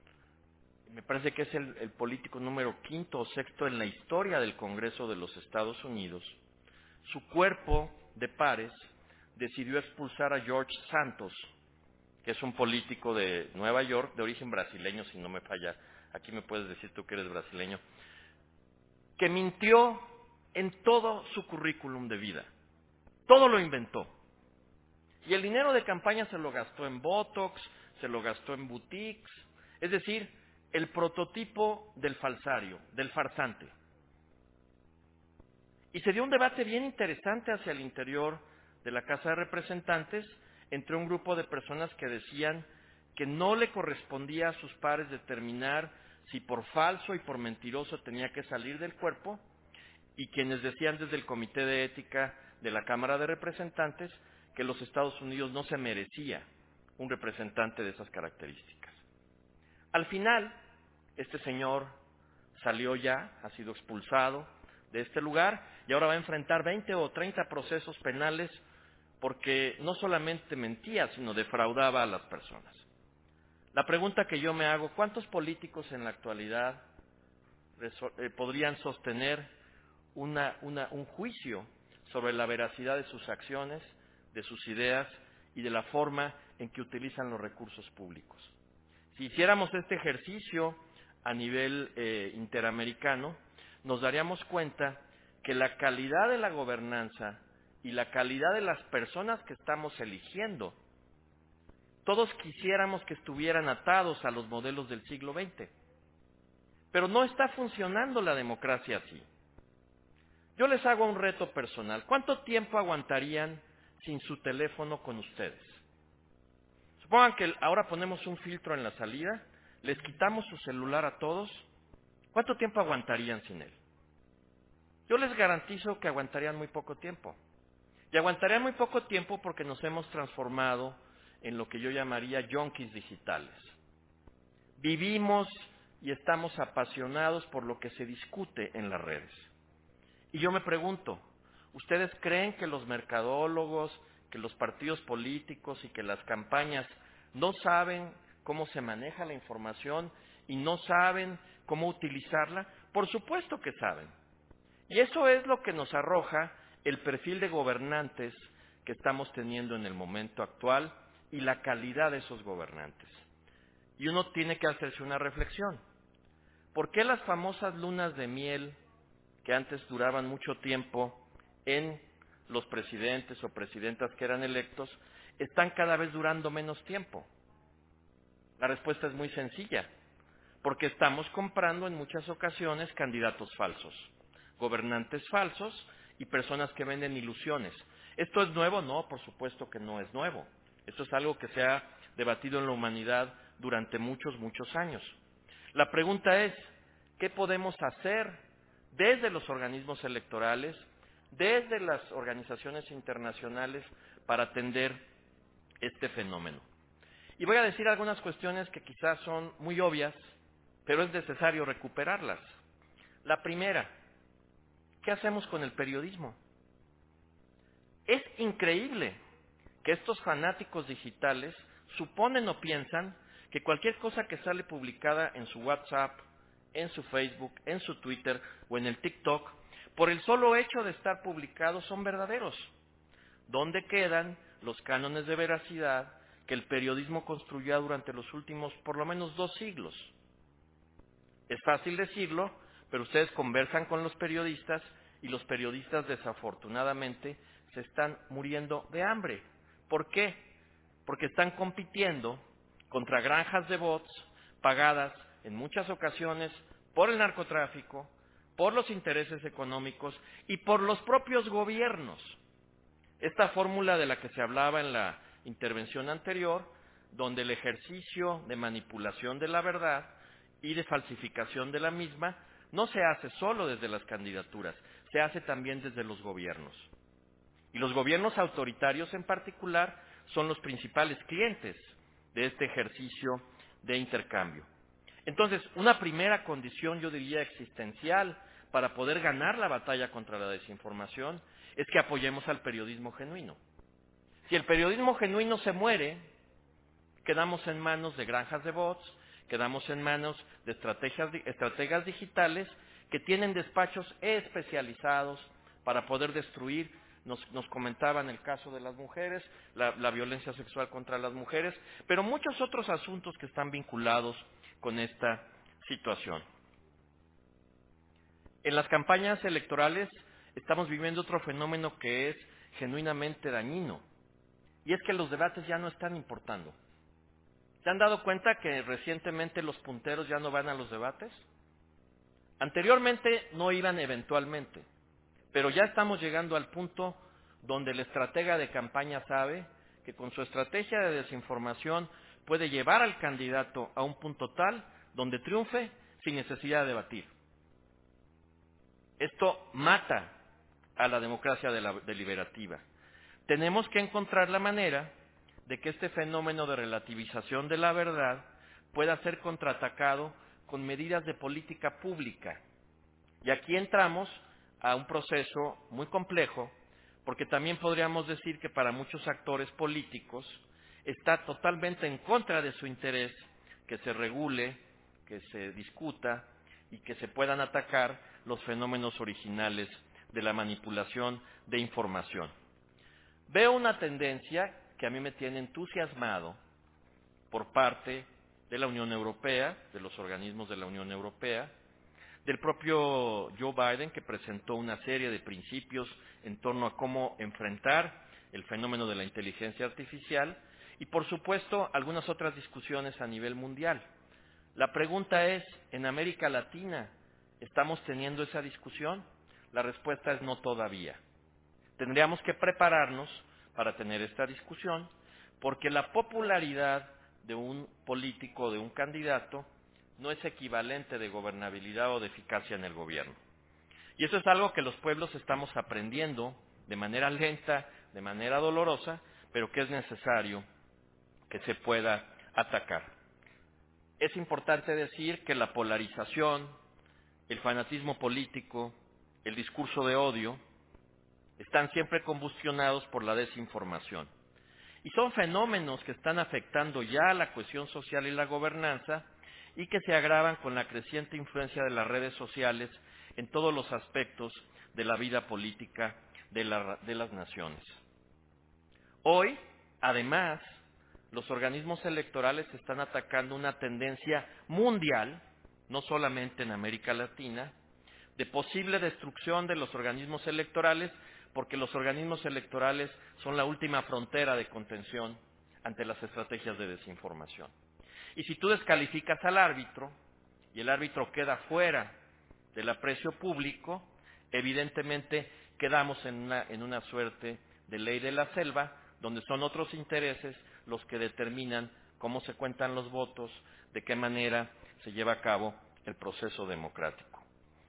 me parece que es el, el político número quinto o sexto en la historia del Congreso de los Estados Unidos, su cuerpo de pares decidió expulsar a George Santos, que es un político de Nueva York, de origen brasileño, si no me falla, aquí me puedes decir tú que eres brasileño, que mintió en todo su currículum de vida, todo lo inventó. Y el dinero de campaña se lo gastó en Botox, se lo gastó en boutiques, es decir, el prototipo del falsario, del farsante. Y se dio un debate bien interesante hacia el interior de la Casa de Representantes entre un grupo de personas que decían que no le correspondía a sus pares determinar si por falso y por mentiroso tenía que salir del cuerpo, y quienes decían desde el Comité de Ética de la Cámara de Representantes que los Estados Unidos no se merecía un representante de esas características. Al final, este señor salió ya, ha sido expulsado de este lugar y ahora va a enfrentar veinte o treinta procesos penales porque no solamente mentía, sino defraudaba a las personas. La pregunta que yo me hago, ¿cuántos políticos en la actualidad eh, podrían sostener una, una, un juicio sobre la veracidad de sus acciones, de sus ideas y de la forma en que utilizan los recursos públicos? Si hiciéramos este ejercicio a nivel eh, interamericano, nos daríamos cuenta que la calidad de la gobernanza y la calidad de las personas que estamos eligiendo, todos quisiéramos que estuvieran atados a los modelos del siglo veinte. Pero no está funcionando la democracia así. Yo les hago un reto personal. ¿Cuánto tiempo aguantarían sin su teléfono con ustedes? Supongan que ahora ponemos un filtro en la salida, les quitamos su celular a todos. ¿Cuánto tiempo aguantarían sin él? Yo les garantizo que aguantarían muy poco tiempo. Y aguantarían muy poco tiempo porque nos hemos transformado en lo que yo llamaría junkies digitales. Vivimos y estamos apasionados por lo que se discute en las redes. Y yo me pregunto, ¿ustedes creen que los mercadólogos, que los partidos políticos y que las campañas no saben cómo se maneja la información y no saben cómo utilizarla? Por supuesto que saben. Y eso es lo que nos arroja el perfil de gobernantes que estamos teniendo en el momento actual y la calidad de esos gobernantes. Y uno tiene que hacerse una reflexión. ¿Por qué las famosas lunas de miel, que antes duraban mucho tiempo en los presidentes o presidentas que eran electos, están cada vez durando menos tiempo? La respuesta es muy sencilla, porque estamos comprando en muchas ocasiones candidatos falsos, gobernantes falsos y personas que venden ilusiones. ¿Esto es nuevo? No, por supuesto que no es nuevo. Esto es algo que se ha debatido en la humanidad durante muchos, muchos años. La pregunta es, ¿qué podemos hacer desde los organismos electorales, desde las organizaciones internacionales para atender este fenómeno? Y voy a decir algunas cuestiones que quizás son muy obvias, pero es necesario recuperarlas. La primera, ¿qué hacemos con el periodismo? Es increíble que estos fanáticos digitales suponen o piensan que cualquier cosa que sale publicada en su WhatsApp, en su Facebook, en su Twitter o en el TikTok, por el solo hecho de estar publicados son verdaderos. ¿Dónde quedan los cánones de veracidad que el periodismo construyó durante los últimos por lo menos dos siglos? Es fácil decirlo, pero ustedes conversan con los periodistas y los periodistas desafortunadamente se están muriendo de hambre. ¿Por qué? Porque están compitiendo contra granjas de bots pagadas en muchas ocasiones por el narcotráfico, por los intereses económicos y por los propios gobiernos. Esta fórmula de la que se hablaba en la intervención anterior, donde el ejercicio de manipulación de la verdad y de falsificación de la misma no se hace solo desde las candidaturas, se hace también desde los gobiernos. Y los gobiernos autoritarios en particular son los principales clientes de este ejercicio de intercambio. Entonces, una primera condición, yo diría, existencial para poder ganar la batalla contra la desinformación es que apoyemos al periodismo genuino. Si el periodismo genuino se muere, quedamos en manos de granjas de bots, quedamos en manos de estrategias, estrategas digitales que tienen despachos especializados para poder destruir. Nos, nos comentaban el caso de las mujeres, la, la violencia sexual contra las mujeres, pero muchos otros asuntos que están vinculados con esta situación. En las campañas electorales estamos viviendo otro fenómeno que es genuinamente dañino, y es que los debates ya no están importando. ¿Se han dado cuenta que recientemente los punteros ya no van a los debates? Anteriormente no iban eventualmente, pero ya estamos llegando al punto donde el estratega de campaña sabe que con su estrategia de desinformación puede llevar al candidato a un punto tal donde triunfe sin necesidad de debatir. Esto mata a la democracia de la, deliberativa. Tenemos que encontrar la manera de que este fenómeno de relativización de la verdad pueda ser contraatacado con medidas de política pública. Y aquí entramos a un proceso muy complejo, porque también podríamos decir que para muchos actores políticos está totalmente en contra de su interés que se regule, que se discuta y que se puedan atacar los fenómenos originales de la manipulación de información. Veo una tendencia que a mí me tiene entusiasmado por parte de la Unión Europea, de los organismos de la Unión Europea, del propio Joe Biden, que presentó una serie de principios en torno a cómo enfrentar el fenómeno de la inteligencia artificial y, por supuesto, algunas otras discusiones a nivel mundial. La pregunta es, ¿en América Latina estamos teniendo esa discusión? La respuesta es no todavía. Tendríamos que prepararnos para tener esta discusión, porque la popularidad de un político, de un candidato, no es equivalente de gobernabilidad o de eficacia en el gobierno. Y eso es algo que los pueblos estamos aprendiendo de manera lenta, de manera dolorosa, pero que es necesario que se pueda atacar. Es importante decir que la polarización, el fanatismo político, el discurso de odio, están siempre combustionados por la desinformación. Y son fenómenos que están afectando ya la cohesión social y la gobernanza y que se agravan con la creciente influencia de las redes sociales en todos los aspectos de la vida política de, la, de las naciones. Hoy, además, los organismos electorales están atacando una tendencia mundial, no solamente en América Latina, de posible destrucción de los organismos electorales, porque los organismos electorales son la última frontera de contención ante las estrategias de desinformación. Y si tú descalificas al árbitro, y el árbitro queda fuera del aprecio público, evidentemente quedamos en una, en una suerte de ley de la selva, donde son otros intereses los que determinan cómo se cuentan los votos, de qué manera se lleva a cabo el proceso democrático.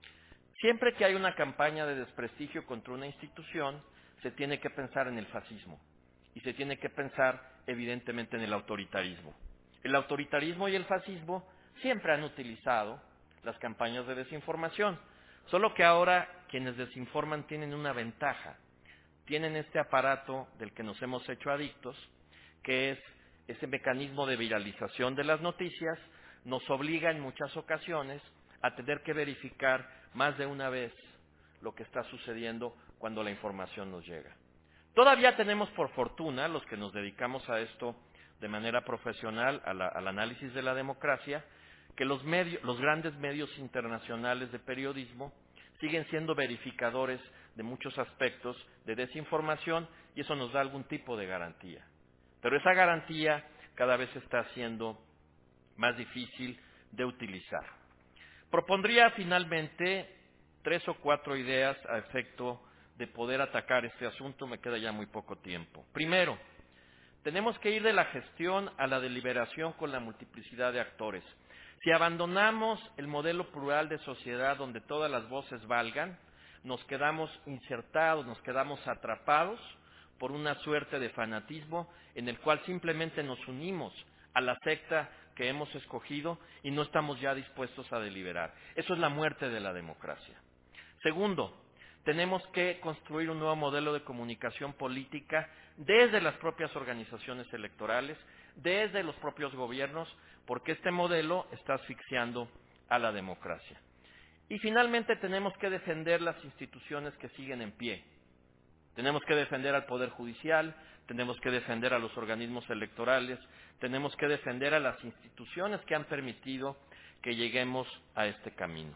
Siempre que hay una campaña de desprestigio contra una institución, se tiene que pensar en el fascismo y se tiene que pensar, evidentemente, en el autoritarismo. El autoritarismo y el fascismo siempre han utilizado las campañas de desinformación, solo que ahora quienes desinforman tienen una ventaja, tienen este aparato del que nos hemos hecho adictos, que es ese mecanismo de viralización de las noticias, nos obliga en muchas ocasiones a tener que verificar más de una vez lo que está sucediendo cuando la información nos llega. Todavía tenemos, por fortuna, los que nos dedicamos a esto de manera profesional, a la, al análisis de la democracia, que los, medios, los grandes medios internacionales de periodismo siguen siendo verificadores de muchos aspectos de desinformación y eso nos da algún tipo de garantía. Pero esa garantía cada vez está siendo más difícil de utilizar. Propondría finalmente tres o cuatro ideas a efecto de poder atacar este asunto, me queda ya muy poco tiempo. Primero, tenemos que ir de la gestión a la deliberación con la multiplicidad de actores. Si abandonamos el modelo plural de sociedad donde todas las voces valgan, nos quedamos insertados, nos quedamos atrapados por una suerte de fanatismo en el cual simplemente nos unimos a la secta que hemos escogido y no estamos ya dispuestos a deliberar. Eso es la muerte de la democracia. Segundo, tenemos que construir un nuevo modelo de comunicación política desde las propias organizaciones electorales, desde los propios gobiernos, porque este modelo está asfixiando a la democracia. Y finalmente tenemos que defender las instituciones que siguen en pie. Tenemos que defender al Poder Judicial, tenemos que defender a los organismos electorales, tenemos que defender a las instituciones que han permitido que lleguemos a este camino.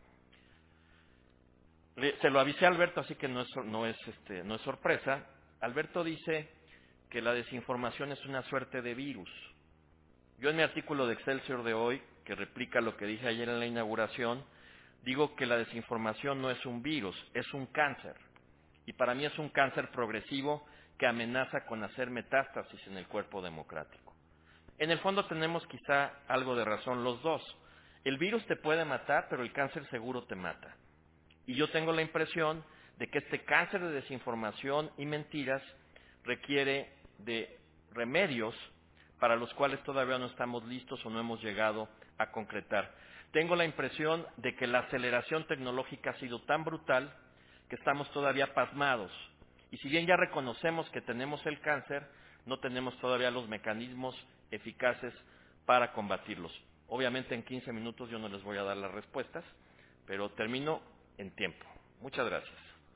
Se lo avisé a Alberto, así que no es, no es, este, no es sorpresa. Alberto dice que la desinformación es una suerte de virus. Yo en mi artículo de Excelsior de hoy, que replica lo que dije ayer en la inauguración, digo que la desinformación no es un virus, es un cáncer. Y para mí es un cáncer progresivo que amenaza con hacer metástasis en el cuerpo democrático. En el fondo tenemos quizá algo de razón los dos. El virus te puede matar, pero el cáncer seguro te mata. Y yo tengo la impresión de que este cáncer de desinformación y mentiras requiere de remedios para los cuales todavía no estamos listos o no hemos llegado a concretar. Tengo la impresión de que la aceleración tecnológica ha sido tan brutal que estamos todavía pasmados. Y si bien ya reconocemos que tenemos el cáncer, no tenemos todavía los mecanismos eficaces para combatirlos. Obviamente en quince minutos yo no les voy a dar las respuestas, pero termino en tiempo. Muchas gracias.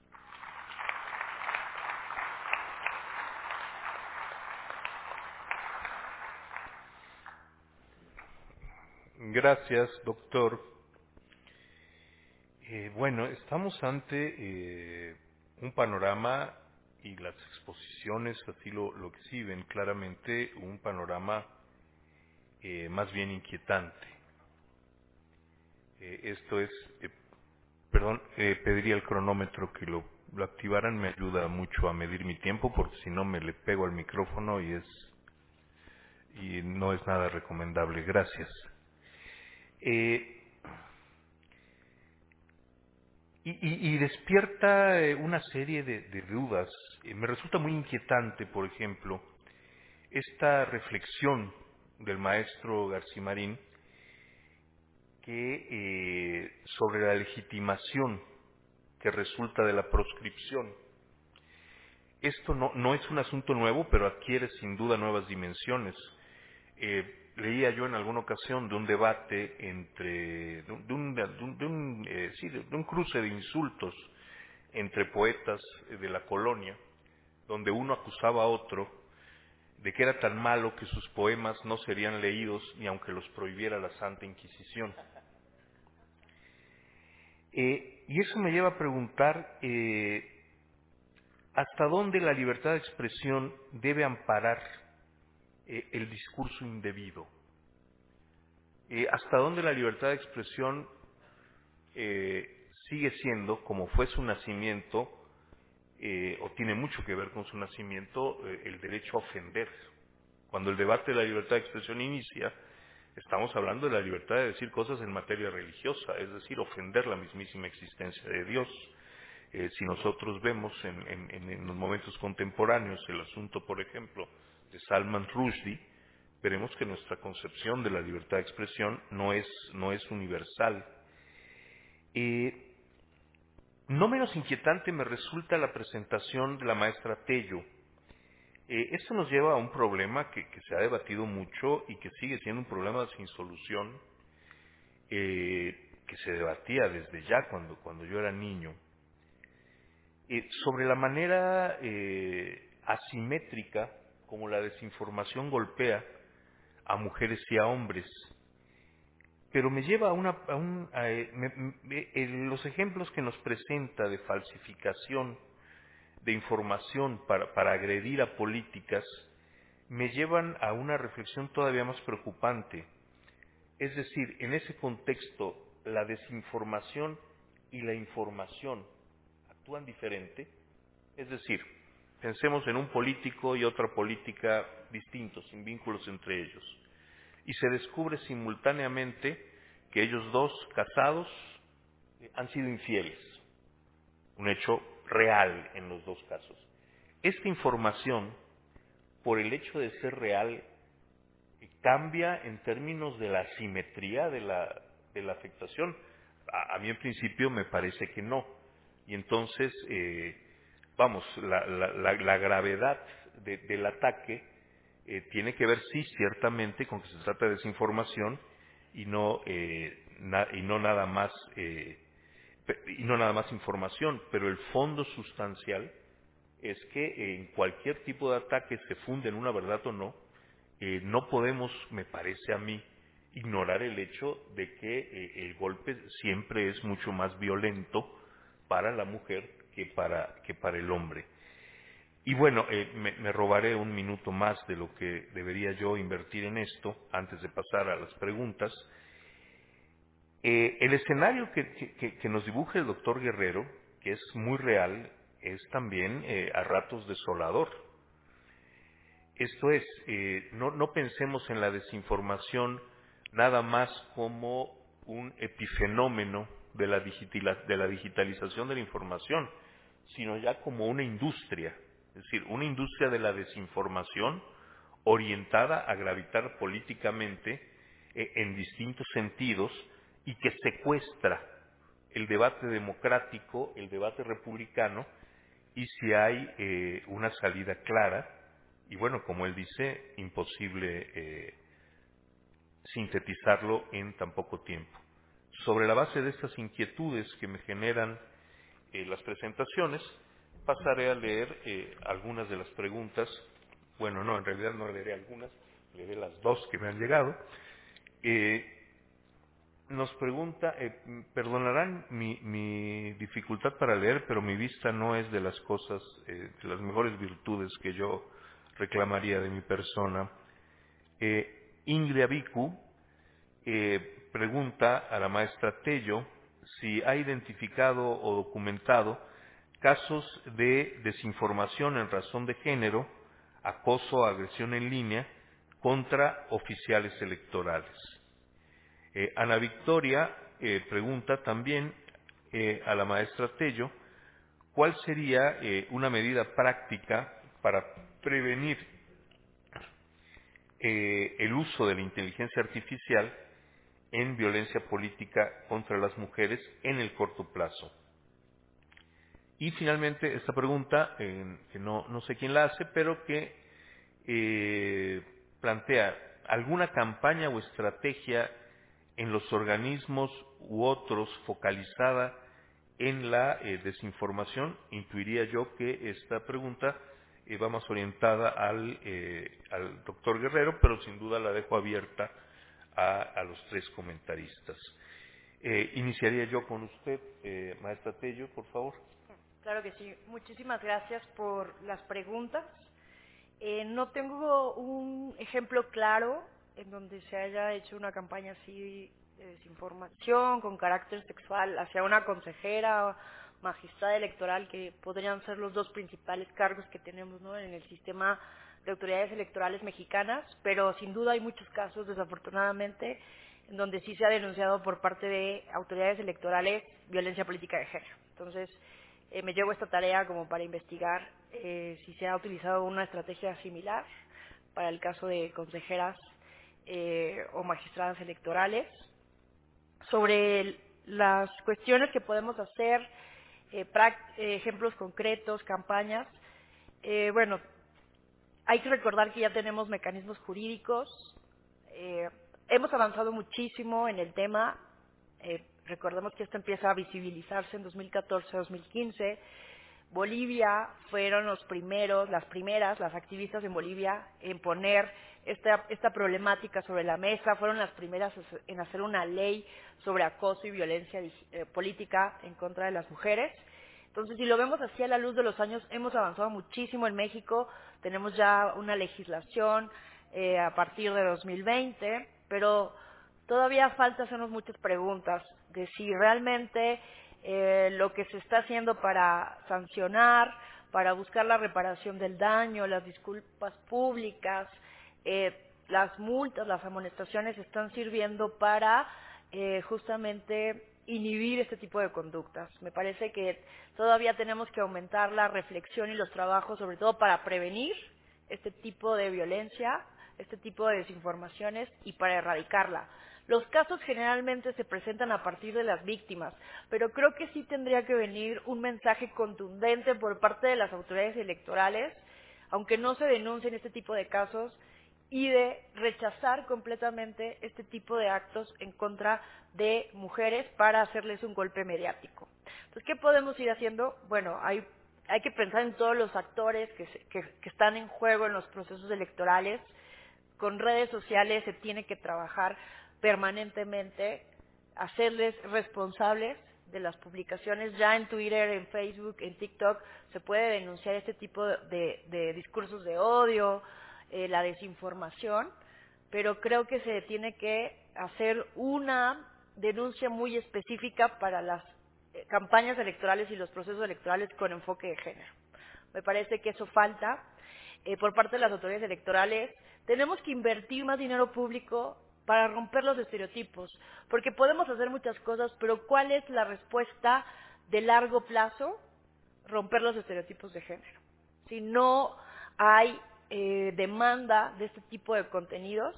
Gracias, doctor. Eh, bueno, estamos ante eh, un panorama, y las exposiciones así lo, lo exhiben claramente, un panorama eh, más bien inquietante. Eh, esto es, eh, perdón, eh, pediría el cronómetro que lo, lo activaran, me ayuda mucho a medir mi tiempo, porque si no me le pego al micrófono y es y no es nada recomendable. Gracias. Eh, y, y, y despierta eh, una serie de, de dudas. Eh, me resulta muy inquietante, por ejemplo, esta reflexión del maestro Garcimarín que eh, sobre la legitimación que resulta de la proscripción. Esto no, no es un asunto nuevo, pero adquiere sin duda nuevas dimensiones. Eh, leía yo en alguna ocasión de un debate entre, de un, de un, de un, de un, eh, sí, de un cruce de insultos entre poetas de la colonia, donde uno acusaba a otro de que era tan malo que sus poemas no serían leídos ni aunque los prohibiera la Santa Inquisición. Eh, y eso me lleva a preguntar eh, hasta dónde la libertad de expresión debe amparar eh, el discurso indebido. Eh, hasta dónde la libertad de expresión eh, sigue siendo, como fue su nacimiento, eh, o tiene mucho que ver con su nacimiento, eh, el derecho a ofender. Cuando el debate de la libertad de expresión inicia, estamos hablando de la libertad de decir cosas en materia religiosa, es decir, ofender la mismísima existencia de Dios. Eh, si nosotros vemos en, en, en los momentos contemporáneos el asunto, por ejemplo, de Salman Rushdie, veremos que nuestra concepción de la libertad de expresión no es, no es universal. Eh, no menos inquietante me resulta la presentación de la maestra Tello. Eh, esto nos lleva a un problema que, que se ha debatido mucho y que sigue siendo un problema sin solución, eh, que se debatía desde ya cuando, cuando yo era niño, eh, sobre la manera eh, asimétrica como la desinformación golpea a mujeres y a hombres. Pero me lleva a, una, a un... A, me, me, eh, los ejemplos que nos presenta de falsificación de información para, para agredir a políticas me llevan a una reflexión todavía más preocupante. Es decir, en ese contexto, la desinformación y la información actúan diferente. Es decir, pensemos en un político y otra política distintos, sin vínculos entre ellos. Y se descubre simultáneamente que ellos dos, casados, han sido infieles. Un hecho real en los dos casos. Esta información, por el hecho de ser real, cambia en términos de la asimetría de la, de la afectación. A, a mí en principio me parece que no. Y entonces, eh, vamos, la, la, la, la gravedad de, del ataque eh, tiene que ver, sí, ciertamente, con que se trata de desinformación y no, eh, na, y no nada más eh, y no nada más información, pero el fondo sustancial es que en cualquier tipo de ataque, se funde en una verdad o no, eh, no podemos, me parece a mí, ignorar el hecho de que eh, el golpe siempre es mucho más violento para la mujer que para, que para el hombre. Y bueno, eh, me, me robaré un minuto más de lo que debería yo invertir en esto antes de pasar a las preguntas. Eh, el escenario que, que, que nos dibuja el doctor Guerrero, que es muy real, es también eh, a ratos desolador. Esto es, eh, no, no pensemos en la desinformación nada más como un epifenómeno de la, digitila, de la digitalización de la información, sino ya como una industria, es decir, una industria de la desinformación orientada a gravitar políticamente eh, en distintos sentidos y que secuestra el debate democrático, el debate republicano, y si hay eh, una salida clara, y bueno, como él dice, imposible eh, sintetizarlo en tan poco tiempo. Sobre la base de estas inquietudes que me generan eh, las presentaciones, pasaré a leer eh, algunas de las preguntas. Bueno, no, en realidad no leeré algunas, leeré las dos que me han llegado. Eh, nos pregunta, eh, perdonarán mi, mi dificultad para leer, pero mi vista no es de las cosas, eh, de las mejores virtudes que yo reclamaría de mi persona. Eh, Ingrid Abicu eh, pregunta a la maestra Tello si ha identificado o documentado casos de desinformación en razón de género, acoso o agresión en línea contra oficiales electorales. Eh, Ana Victoria eh, pregunta también eh, a la maestra Tello cuál sería eh, una medida práctica para prevenir eh, el uso de la inteligencia artificial en violencia política contra las mujeres en el corto plazo. Y finalmente esta pregunta, eh, que no, no sé quién la hace, pero que eh, plantea alguna campaña o estrategia en los organismos u otros focalizada en la eh, desinformación. Intuiría yo que esta pregunta eh, va más orientada al, eh, al doctor Guerrero, pero sin duda la dejo abierta a, a los tres comentaristas. Eh, iniciaría yo con usted, eh, maestra Tello, por favor. Claro que sí. Muchísimas gracias por las preguntas. Eh, no tengo un ejemplo claro en donde se haya hecho una campaña así de desinformación con carácter sexual hacia una consejera magistrada electoral, que podrían ser los dos principales cargos que tenemos, ¿no?, en el sistema de autoridades electorales mexicanas, pero sin duda hay muchos casos, desafortunadamente, en donde sí se ha denunciado por parte de autoridades electorales violencia política de género. Entonces, eh, me llevo esta tarea como para investigar eh, si se ha utilizado una estrategia similar para el caso de consejeras eh, o magistradas electorales. Sobre el, las cuestiones que podemos hacer, eh, eh, ejemplos concretos, campañas, eh, bueno, hay que recordar que ya tenemos mecanismos jurídicos, eh, hemos avanzado muchísimo en el tema, eh, recordemos que esto empieza a visibilizarse en dos mil catorce dos mil quince, Bolivia fueron los primeros, las primeras, las activistas en Bolivia en poner esta, esta problemática sobre la mesa, fueron las primeras en hacer una ley sobre acoso y violencia eh, política en contra de las mujeres. Entonces, si lo vemos así a la luz de los años, hemos avanzado muchísimo en México, tenemos ya una legislación eh, a partir de dos mil veinte, pero todavía falta hacernos muchas preguntas de si realmente eh, lo que se está haciendo para sancionar, para buscar la reparación del daño, las disculpas públicas, eh, las multas, las amonestaciones están sirviendo para eh, justamente inhibir este tipo de conductas. Me parece que todavía tenemos que aumentar la reflexión y los trabajos, sobre todo para prevenir este tipo de violencia, este tipo de desinformaciones y para erradicarla. Los casos generalmente se presentan a partir de las víctimas, pero creo que sí tendría que venir un mensaje contundente por parte de las autoridades electorales, aunque no se denuncien este tipo de casos, y de rechazar completamente este tipo de actos en contra de mujeres para hacerles un golpe mediático. Entonces, ¿qué podemos ir haciendo? Bueno, hay, hay que pensar en todos los actores que, se, que, que están en juego en los procesos electorales. Con redes sociales se tiene que trabajar permanentemente, hacerles responsables de las publicaciones. Ya en Twitter, en Facebook, en TikTok se puede denunciar este tipo de, de, de discursos de odio, eh, la desinformación, pero creo que se tiene que hacer una denuncia muy específica para las eh, campañas electorales y los procesos electorales con enfoque de género. Me parece que eso falta eh, por parte de las autoridades electorales. Tenemos que invertir más dinero público para romper los estereotipos, porque podemos hacer muchas cosas, pero ¿cuál es la respuesta de largo plazo? Romper los estereotipos de género. Si no hay eh, demanda de este tipo de contenidos,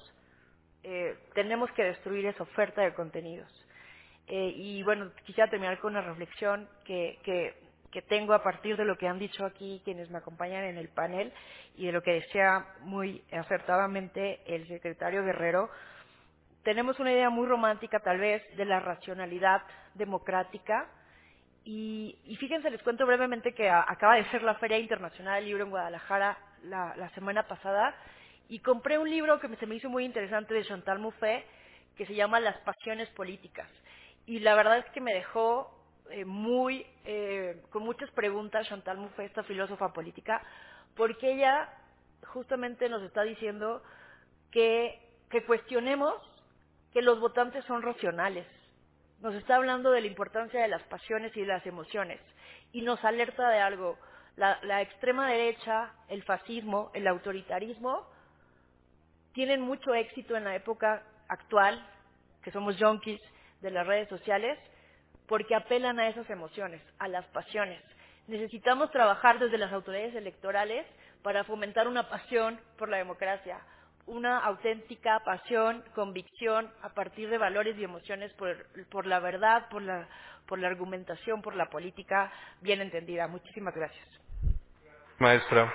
eh, tenemos que destruir esa oferta de contenidos. Eh, y bueno, quisiera terminar con una reflexión que, que, que tengo a partir de lo que han dicho aquí quienes me acompañan en el panel y de lo que decía muy acertadamente el secretario Guerrero. Tenemos una idea muy romántica, tal vez, de la racionalidad democrática. Y, y fíjense, les cuento brevemente que a, acaba de ser la Feria Internacional del Libro en Guadalajara la, la semana pasada, y compré un libro que me, se me hizo muy interesante de Chantal Mouffe, que se llama Las pasiones políticas. Y la verdad es que me dejó eh, muy, eh, con muchas preguntas Chantal Mouffe, esta filósofa política, porque ella justamente nos está diciendo que, que cuestionemos que los votantes son racionales. Nos está hablando de la importancia de las pasiones y de las emociones y nos alerta de algo. La, la extrema derecha, el fascismo, el autoritarismo tienen mucho éxito en la época actual, que somos junkies de las redes sociales, porque apelan a esas emociones, a las pasiones. Necesitamos trabajar desde las autoridades electorales para fomentar una pasión por la democracia, una auténtica pasión, convicción a partir de valores y emociones por, por la verdad, por la, por la argumentación, por la política bien entendida. Muchísimas gracias. Maestra.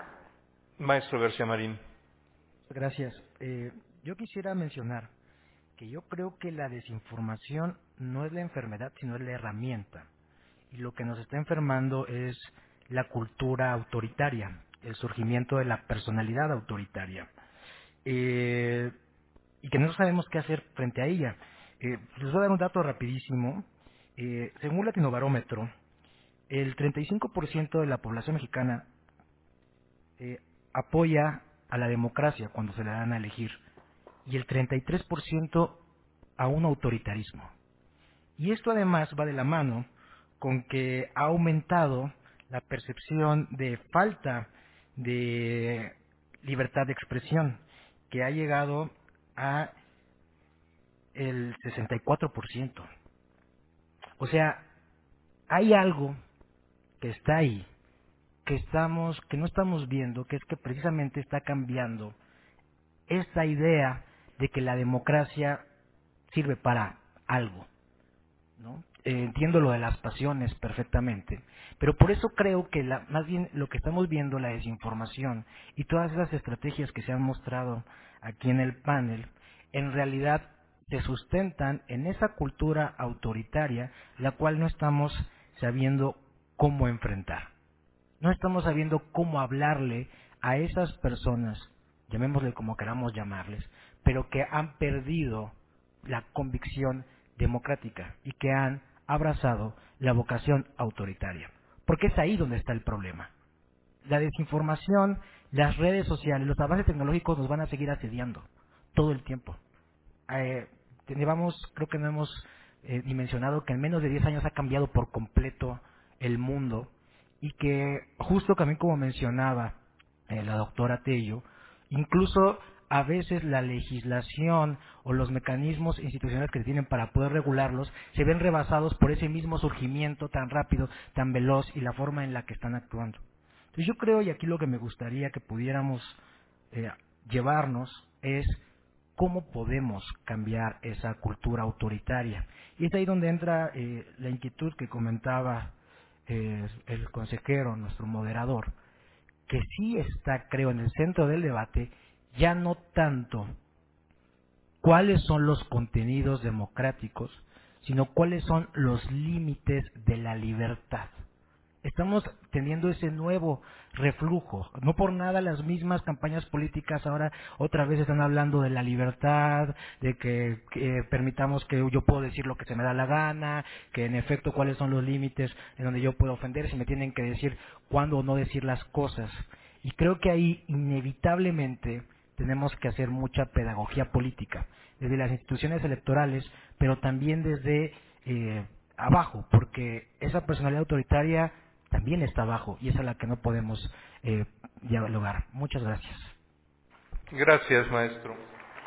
Maestro García Marín. Gracias. Eh, yo quisiera mencionar que yo creo que la desinformación no es la enfermedad, sino es la herramienta. Y lo que nos está enfermando es la cultura autoritaria, el surgimiento de la personalidad autoritaria. Eh, y que no sabemos qué hacer frente a ella. Eh, les voy a dar un dato rapidísimo. Eh, según Latinobarómetro, el treinta y cinco por ciento de la población mexicana eh, apoya a la democracia cuando se la dan a elegir, y el treinta y tres por ciento a un autoritarismo. Y esto además va de la mano con que ha aumentado la percepción de falta de libertad de expresión, que ha llegado a el sesenta y cuatro por ciento. O sea, hay algo que está ahí, que estamos, que no estamos viendo, que es que precisamente está cambiando esta idea de que la democracia sirve para algo, ¿no? Eh, entiendo lo de las pasiones perfectamente, pero por eso creo que la, más bien lo que estamos viendo, la desinformación y todas esas estrategias que se han mostrado aquí en el panel, en realidad se sustentan en esa cultura autoritaria, la cual no estamos sabiendo cómo enfrentar. No estamos sabiendo cómo hablarle a esas personas, llamémosle como queramos llamarles, pero que han perdido la convicción democrática y que han abrazado la vocación autoritaria. Porque es ahí donde está el problema. La desinformación, las redes sociales, los avances tecnológicos nos van a seguir asediando todo el tiempo. Eh, llevamos, creo que no hemos eh, dimensionado que en menos de diez años ha cambiado por completo el mundo, y que justo también como mencionaba eh, la doctora Tello, incluso a veces la legislación o los mecanismos institucionales que se tienen para poder regularlos se ven rebasados por ese mismo surgimiento tan rápido, tan veloz y la forma en la que están actuando. Entonces yo creo, y aquí lo que me gustaría que pudiéramos eh, llevarnos es cómo podemos cambiar esa cultura autoritaria. Y es ahí donde entra eh, la inquietud que comentaba eh, el consejero, nuestro moderador, que sí está, creo, en el centro del debate, ya no tanto cuáles son los contenidos democráticos, sino cuáles son los límites de la libertad. Estamos teniendo ese nuevo reflujo. No por nada las mismas campañas políticas ahora otra vez están hablando de la libertad, de que, que permitamos que yo puedo decir lo que se me da la gana, que en efecto cuáles son los límites en donde yo puedo ofender, si me tienen que decir cuándo o no decir las cosas. Y creo que ahí inevitablemente tenemos que hacer mucha pedagogía política, desde las instituciones electorales, pero también desde eh, abajo, porque esa personalidad autoritaria también está abajo y es a la que no podemos eh, dialogar. Muchas gracias. Gracias, maestro.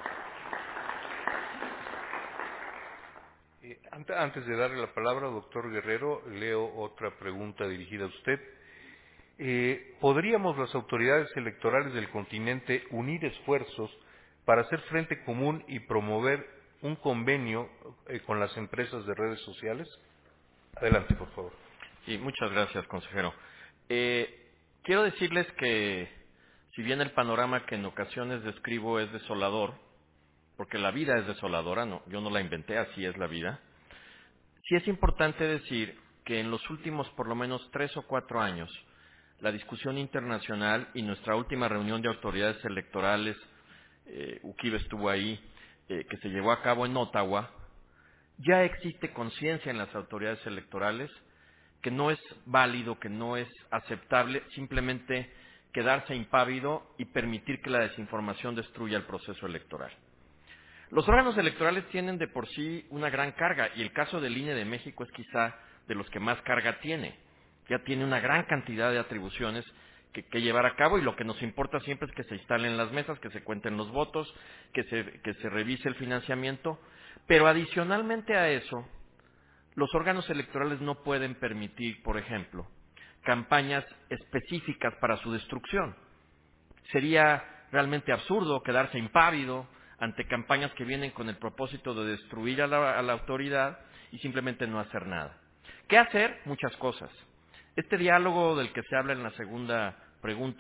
Eh, antes de darle la palabra, doctor Guerrero, leo otra pregunta dirigida a usted. Eh, ¿Podríamos las autoridades electorales del continente unir esfuerzos para hacer frente común y promover un convenio eh, con las empresas de redes sociales? Adelante, por favor. Sí, muchas gracias, consejero. Eh, quiero decirles que, si bien el panorama que en ocasiones describo es desolador, porque la vida es desoladora, no, yo no la inventé, así es la vida, sí es importante decir que en los últimos por lo menos tres o cuatro años, la discusión internacional y nuestra última reunión de autoridades electorales, eh, U K I B estuvo ahí, eh, que se llevó a cabo en Ottawa, ya existe conciencia en las autoridades electorales que no es válido, que no es aceptable simplemente quedarse impávido y permitir que la desinformación destruya el proceso electoral. Los órganos electorales tienen de por sí una gran carga, y el caso del I N E de México es quizá de los que más carga tiene. Ya tiene una gran cantidad de atribuciones que, que llevar a cabo, y lo que nos importa siempre es que se instalen las mesas, que se cuenten los votos, que se, que se revise el financiamiento, pero adicionalmente a eso, los órganos electorales no pueden permitir, por ejemplo, campañas específicas para su destrucción. Sería realmente absurdo quedarse impávido ante campañas que vienen con el propósito de destruir a la, a la autoridad y simplemente no hacer nada. ¿Qué hacer? Muchas cosas. Este diálogo del que se habla en la segunda pregunta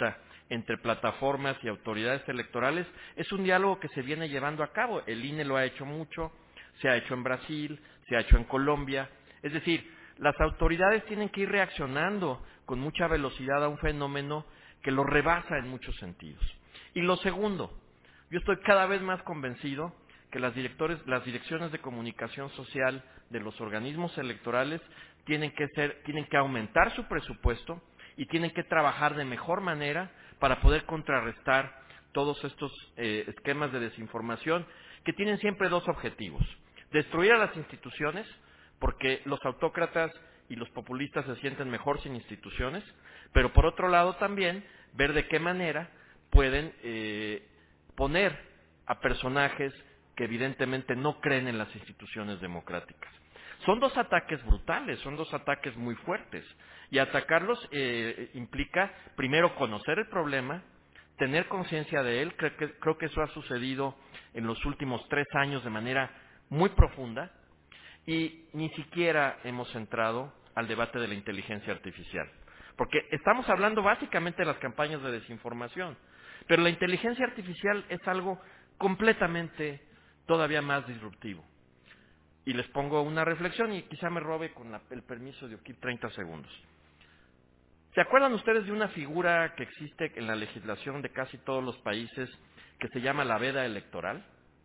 entre plataformas y autoridades electorales es un diálogo que se viene llevando a cabo. El I N E lo ha hecho mucho, se ha hecho en Brasil, se ha hecho en Colombia. Es decir, las autoridades tienen que ir reaccionando con mucha velocidad a un fenómeno que lo rebasa en muchos sentidos. Y lo segundo, yo estoy cada vez más convencido que las, directores, las direcciones de comunicación social de los organismos electorales tienen que, ser, tienen que aumentar su presupuesto y tienen que trabajar de mejor manera para poder contrarrestar todos estos eh, esquemas de desinformación que tienen siempre dos objetivos: destruir a las instituciones, porque los autócratas y los populistas se sienten mejor sin instituciones, pero por otro lado también ver de qué manera pueden eh, poner a personajes que evidentemente no creen en las instituciones democráticas. Son dos ataques brutales, son dos ataques muy fuertes, y atacarlos eh, implica primero conocer el problema, tener conciencia de él. Creo que, creo que eso ha sucedido en los últimos tres años de manera muy profunda, y ni siquiera hemos entrado al debate de la inteligencia artificial, porque estamos hablando básicamente de las campañas de desinformación, pero la inteligencia artificial es algo completamente todavía más disruptivo. Y les pongo una reflexión y quizá me robe con la, el permiso de Ukip treinta segundos. ¿Se acuerdan ustedes de una figura que existe en la legislación de casi todos los países que se llama la veda electoral?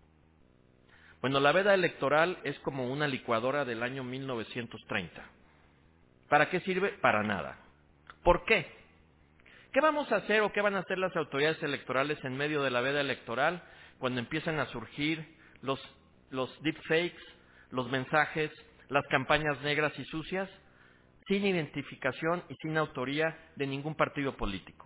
Bueno, la veda electoral es como una licuadora del año mil novecientos treinta. ¿Para qué sirve? Para nada. ¿Por qué? ¿Qué vamos a hacer o qué van a hacer las autoridades electorales en medio de la veda electoral cuando empiezan a surgir los, los deepfakes, los mensajes, las campañas negras y sucias, sin identificación y sin autoría de ningún partido político?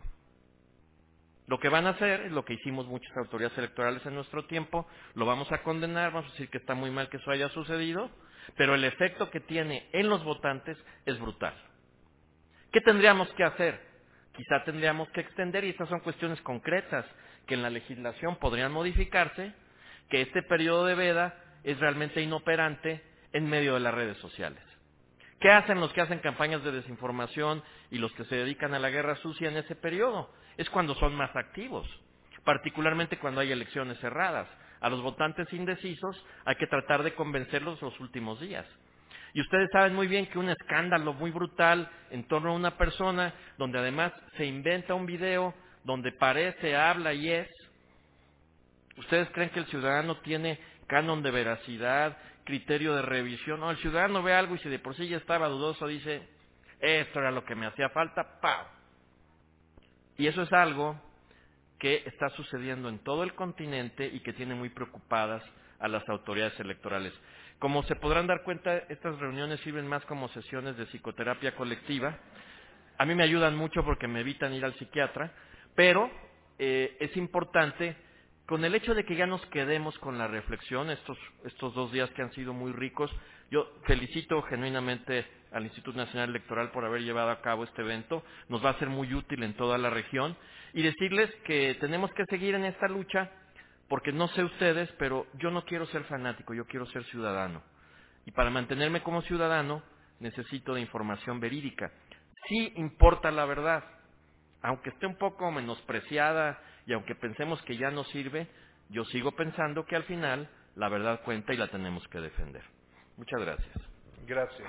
Lo que van a hacer es lo que hicimos muchas autoridades electorales en nuestro tiempo: lo vamos a condenar, vamos a decir que está muy mal que eso haya sucedido, pero el efecto que tiene en los votantes es brutal. ¿Qué tendríamos que hacer? Quizá tendríamos que extender, y estas son cuestiones concretas que en la legislación podrían modificarse, que este periodo de veda es realmente inoperante en medio de las redes sociales. ¿Qué hacen los que hacen campañas de desinformación y los que se dedican a la guerra sucia en ese periodo? Es cuando son más activos, particularmente cuando hay elecciones cerradas. A los votantes indecisos hay que tratar de convencerlos los últimos días. Y ustedes saben muy bien que un escándalo muy brutal en torno a una persona, donde además se inventa un video, donde parece, habla y es. ¿Ustedes creen que el ciudadano tiene canon de veracidad, criterio de revisión? No, el ciudadano ve algo y si de por sí ya estaba dudoso, dice, esto era lo que me hacía falta, ¡pau! Y eso es algo que está sucediendo en todo el continente y que tiene muy preocupadas a las autoridades electorales. Como se podrán dar cuenta, estas reuniones sirven más como sesiones de psicoterapia colectiva. A mí me ayudan mucho porque me evitan ir al psiquiatra, pero eh, es importante, con el hecho de que ya nos quedemos con la reflexión, estos, estos dos días que han sido muy ricos. Yo felicito genuinamente al Instituto Nacional Electoral por haber llevado a cabo este evento, nos va a ser muy útil en toda la región, y decirles que tenemos que seguir en esta lucha, porque no sé ustedes, pero yo no quiero ser fanático, yo quiero ser ciudadano. Y para mantenerme como ciudadano necesito de información verídica. Sí importa la verdad, aunque esté un poco menospreciada y aunque pensemos que ya no sirve, yo sigo pensando que al final la verdad cuenta y la tenemos que defender. Muchas gracias. Gracias.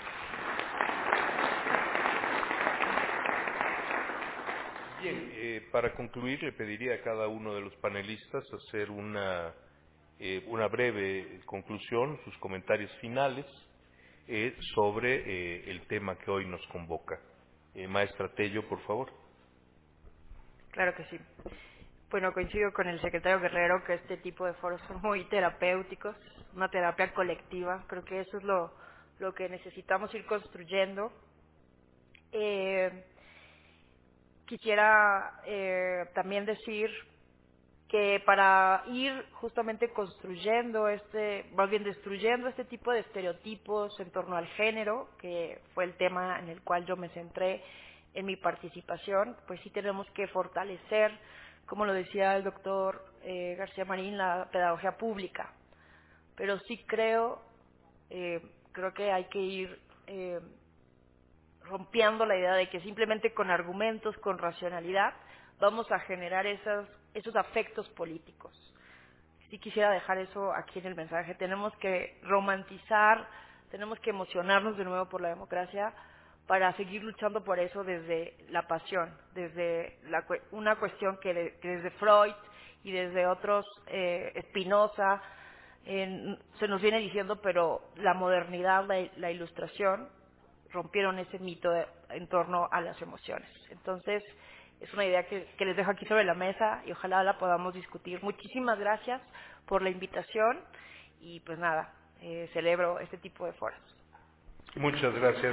Bien, eh, para concluir le pediría a cada uno de los panelistas hacer una, eh, una breve conclusión, sus comentarios finales eh, sobre eh, el tema que hoy nos convoca. Eh, maestra Tello, por favor. Claro que sí. Bueno, coincido con el secretario Guerrero que este tipo de foros son muy terapéuticos, una terapia colectiva. Creo que eso es lo, lo que necesitamos ir construyendo. Eh, quisiera eh, también decir que para ir justamente construyendo este, más bien destruyendo este tipo de estereotipos en torno al género, que fue el tema en el cual yo me centré en mi participación, pues sí tenemos que fortalecer, como lo decía el doctor eh, García Marín, la pedagogía pública. Pero sí creo, eh, creo que hay que ir eh, rompiendo la idea de que simplemente con argumentos, con racionalidad, vamos a generar esos, esos afectos políticos. Sí quisiera dejar eso aquí en el mensaje. Tenemos que romantizar, tenemos que emocionarnos de nuevo por la democracia para seguir luchando por eso desde la pasión, desde la, una cuestión que, de, que desde Freud y desde otros, eh, Spinoza, eh, se nos viene diciendo, pero la modernidad, la, la ilustración, rompieron ese mito de, en torno a las emociones. Entonces, es una idea que, que les dejo aquí sobre la mesa y ojalá la podamos discutir. Muchísimas gracias por la invitación y pues nada, eh, celebro este tipo de foros. Muchas gracias.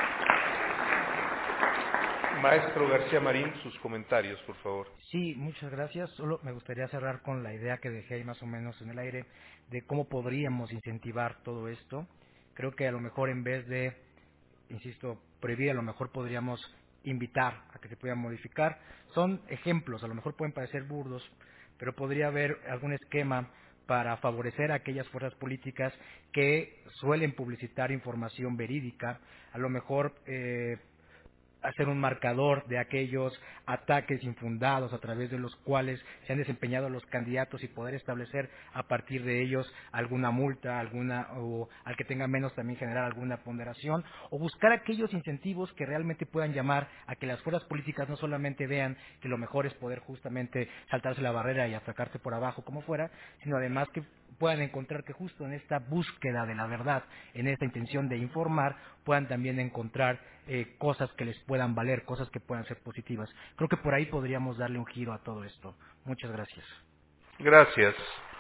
Maestro García Marín, sus comentarios, por favor. Sí, muchas gracias. Solo me gustaría cerrar con la idea que dejé ahí más o menos en el aire de cómo podríamos incentivar todo esto. Creo que a lo mejor en vez de, insisto, prohibir, a lo mejor podríamos invitar a que se puedan modificar. Son ejemplos, a lo mejor pueden parecer burdos, pero podría haber algún esquema para favorecer a aquellas fuerzas políticas que suelen publicitar información verídica, a lo mejor eh, hacer un marcador de aquellos ataques infundados a través de los cuales se han desempeñado los candidatos y poder establecer a partir de ellos alguna multa, alguna o al que tenga menos también generar alguna ponderación, o buscar aquellos incentivos que realmente puedan llamar a que las fuerzas políticas no solamente vean que lo mejor es poder justamente saltarse la barrera y atacarse por abajo como fuera, sino además que puedan encontrar que justo en esta búsqueda de la verdad, en esta intención de informar, puedan también encontrar eh, cosas que les puedan valer, cosas que puedan ser positivas. Creo que por ahí podríamos darle un giro a todo esto. Muchas gracias. Gracias.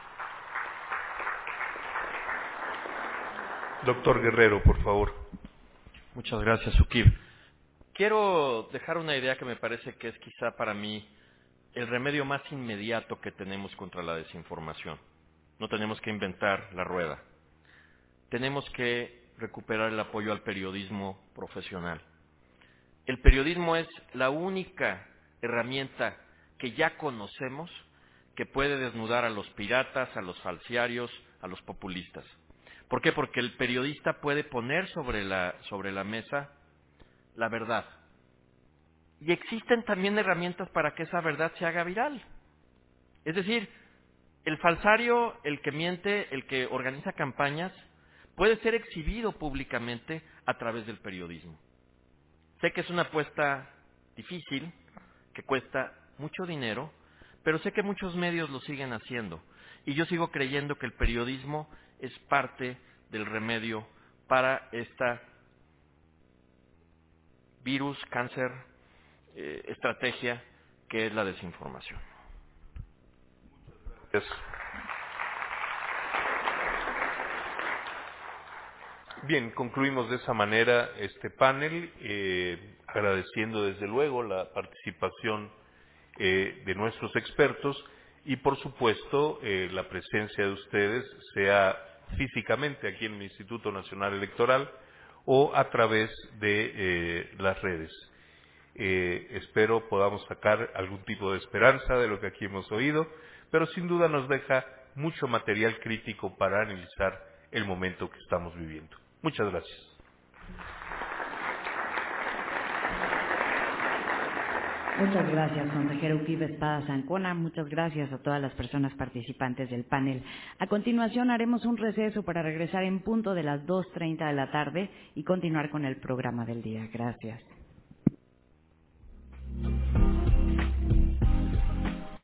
Doctor Guerrero, por favor. Muchas gracias, Ukib. Quiero dejar una idea que me parece que es quizá para mí el remedio más inmediato que tenemos contra la desinformación. No tenemos que inventar la rueda. Tenemos que recuperar el apoyo al periodismo profesional. El periodismo es la única herramienta que ya conocemos que puede desnudar a los piratas, a los falciarios, a los populistas. ¿Por qué? Porque el periodista puede poner sobre la, sobre la mesa la verdad. Y existen también herramientas para que esa verdad se haga viral. Es decir, el falsario, el que miente, el que organiza campañas, puede ser exhibido públicamente a través del periodismo. Sé que es una apuesta difícil, que cuesta mucho dinero, pero sé que muchos medios lo siguen haciendo. Y yo sigo creyendo que el periodismo es parte del remedio para esta virus, cáncer, eh, estrategia que es la desinformación. Gracias. Bien, concluimos de esa manera este panel, eh, agradeciendo desde luego la participación eh, de nuestros expertos y por supuesto eh, la presencia de ustedes, sea físicamente aquí en el Instituto Nacional Electoral o a través de eh, las redes. Eh, espero podamos sacar algún tipo de esperanza de lo que aquí hemos oído, pero sin duda nos deja mucho material crítico para analizar el momento que estamos viviendo. Muchas gracias. Muchas gracias, consejero Ukib Espadas Ancona. Muchas gracias a todas las personas participantes del panel. A continuación haremos un receso para regresar en punto de las dos treinta de la tarde y continuar con el programa del día. Gracias.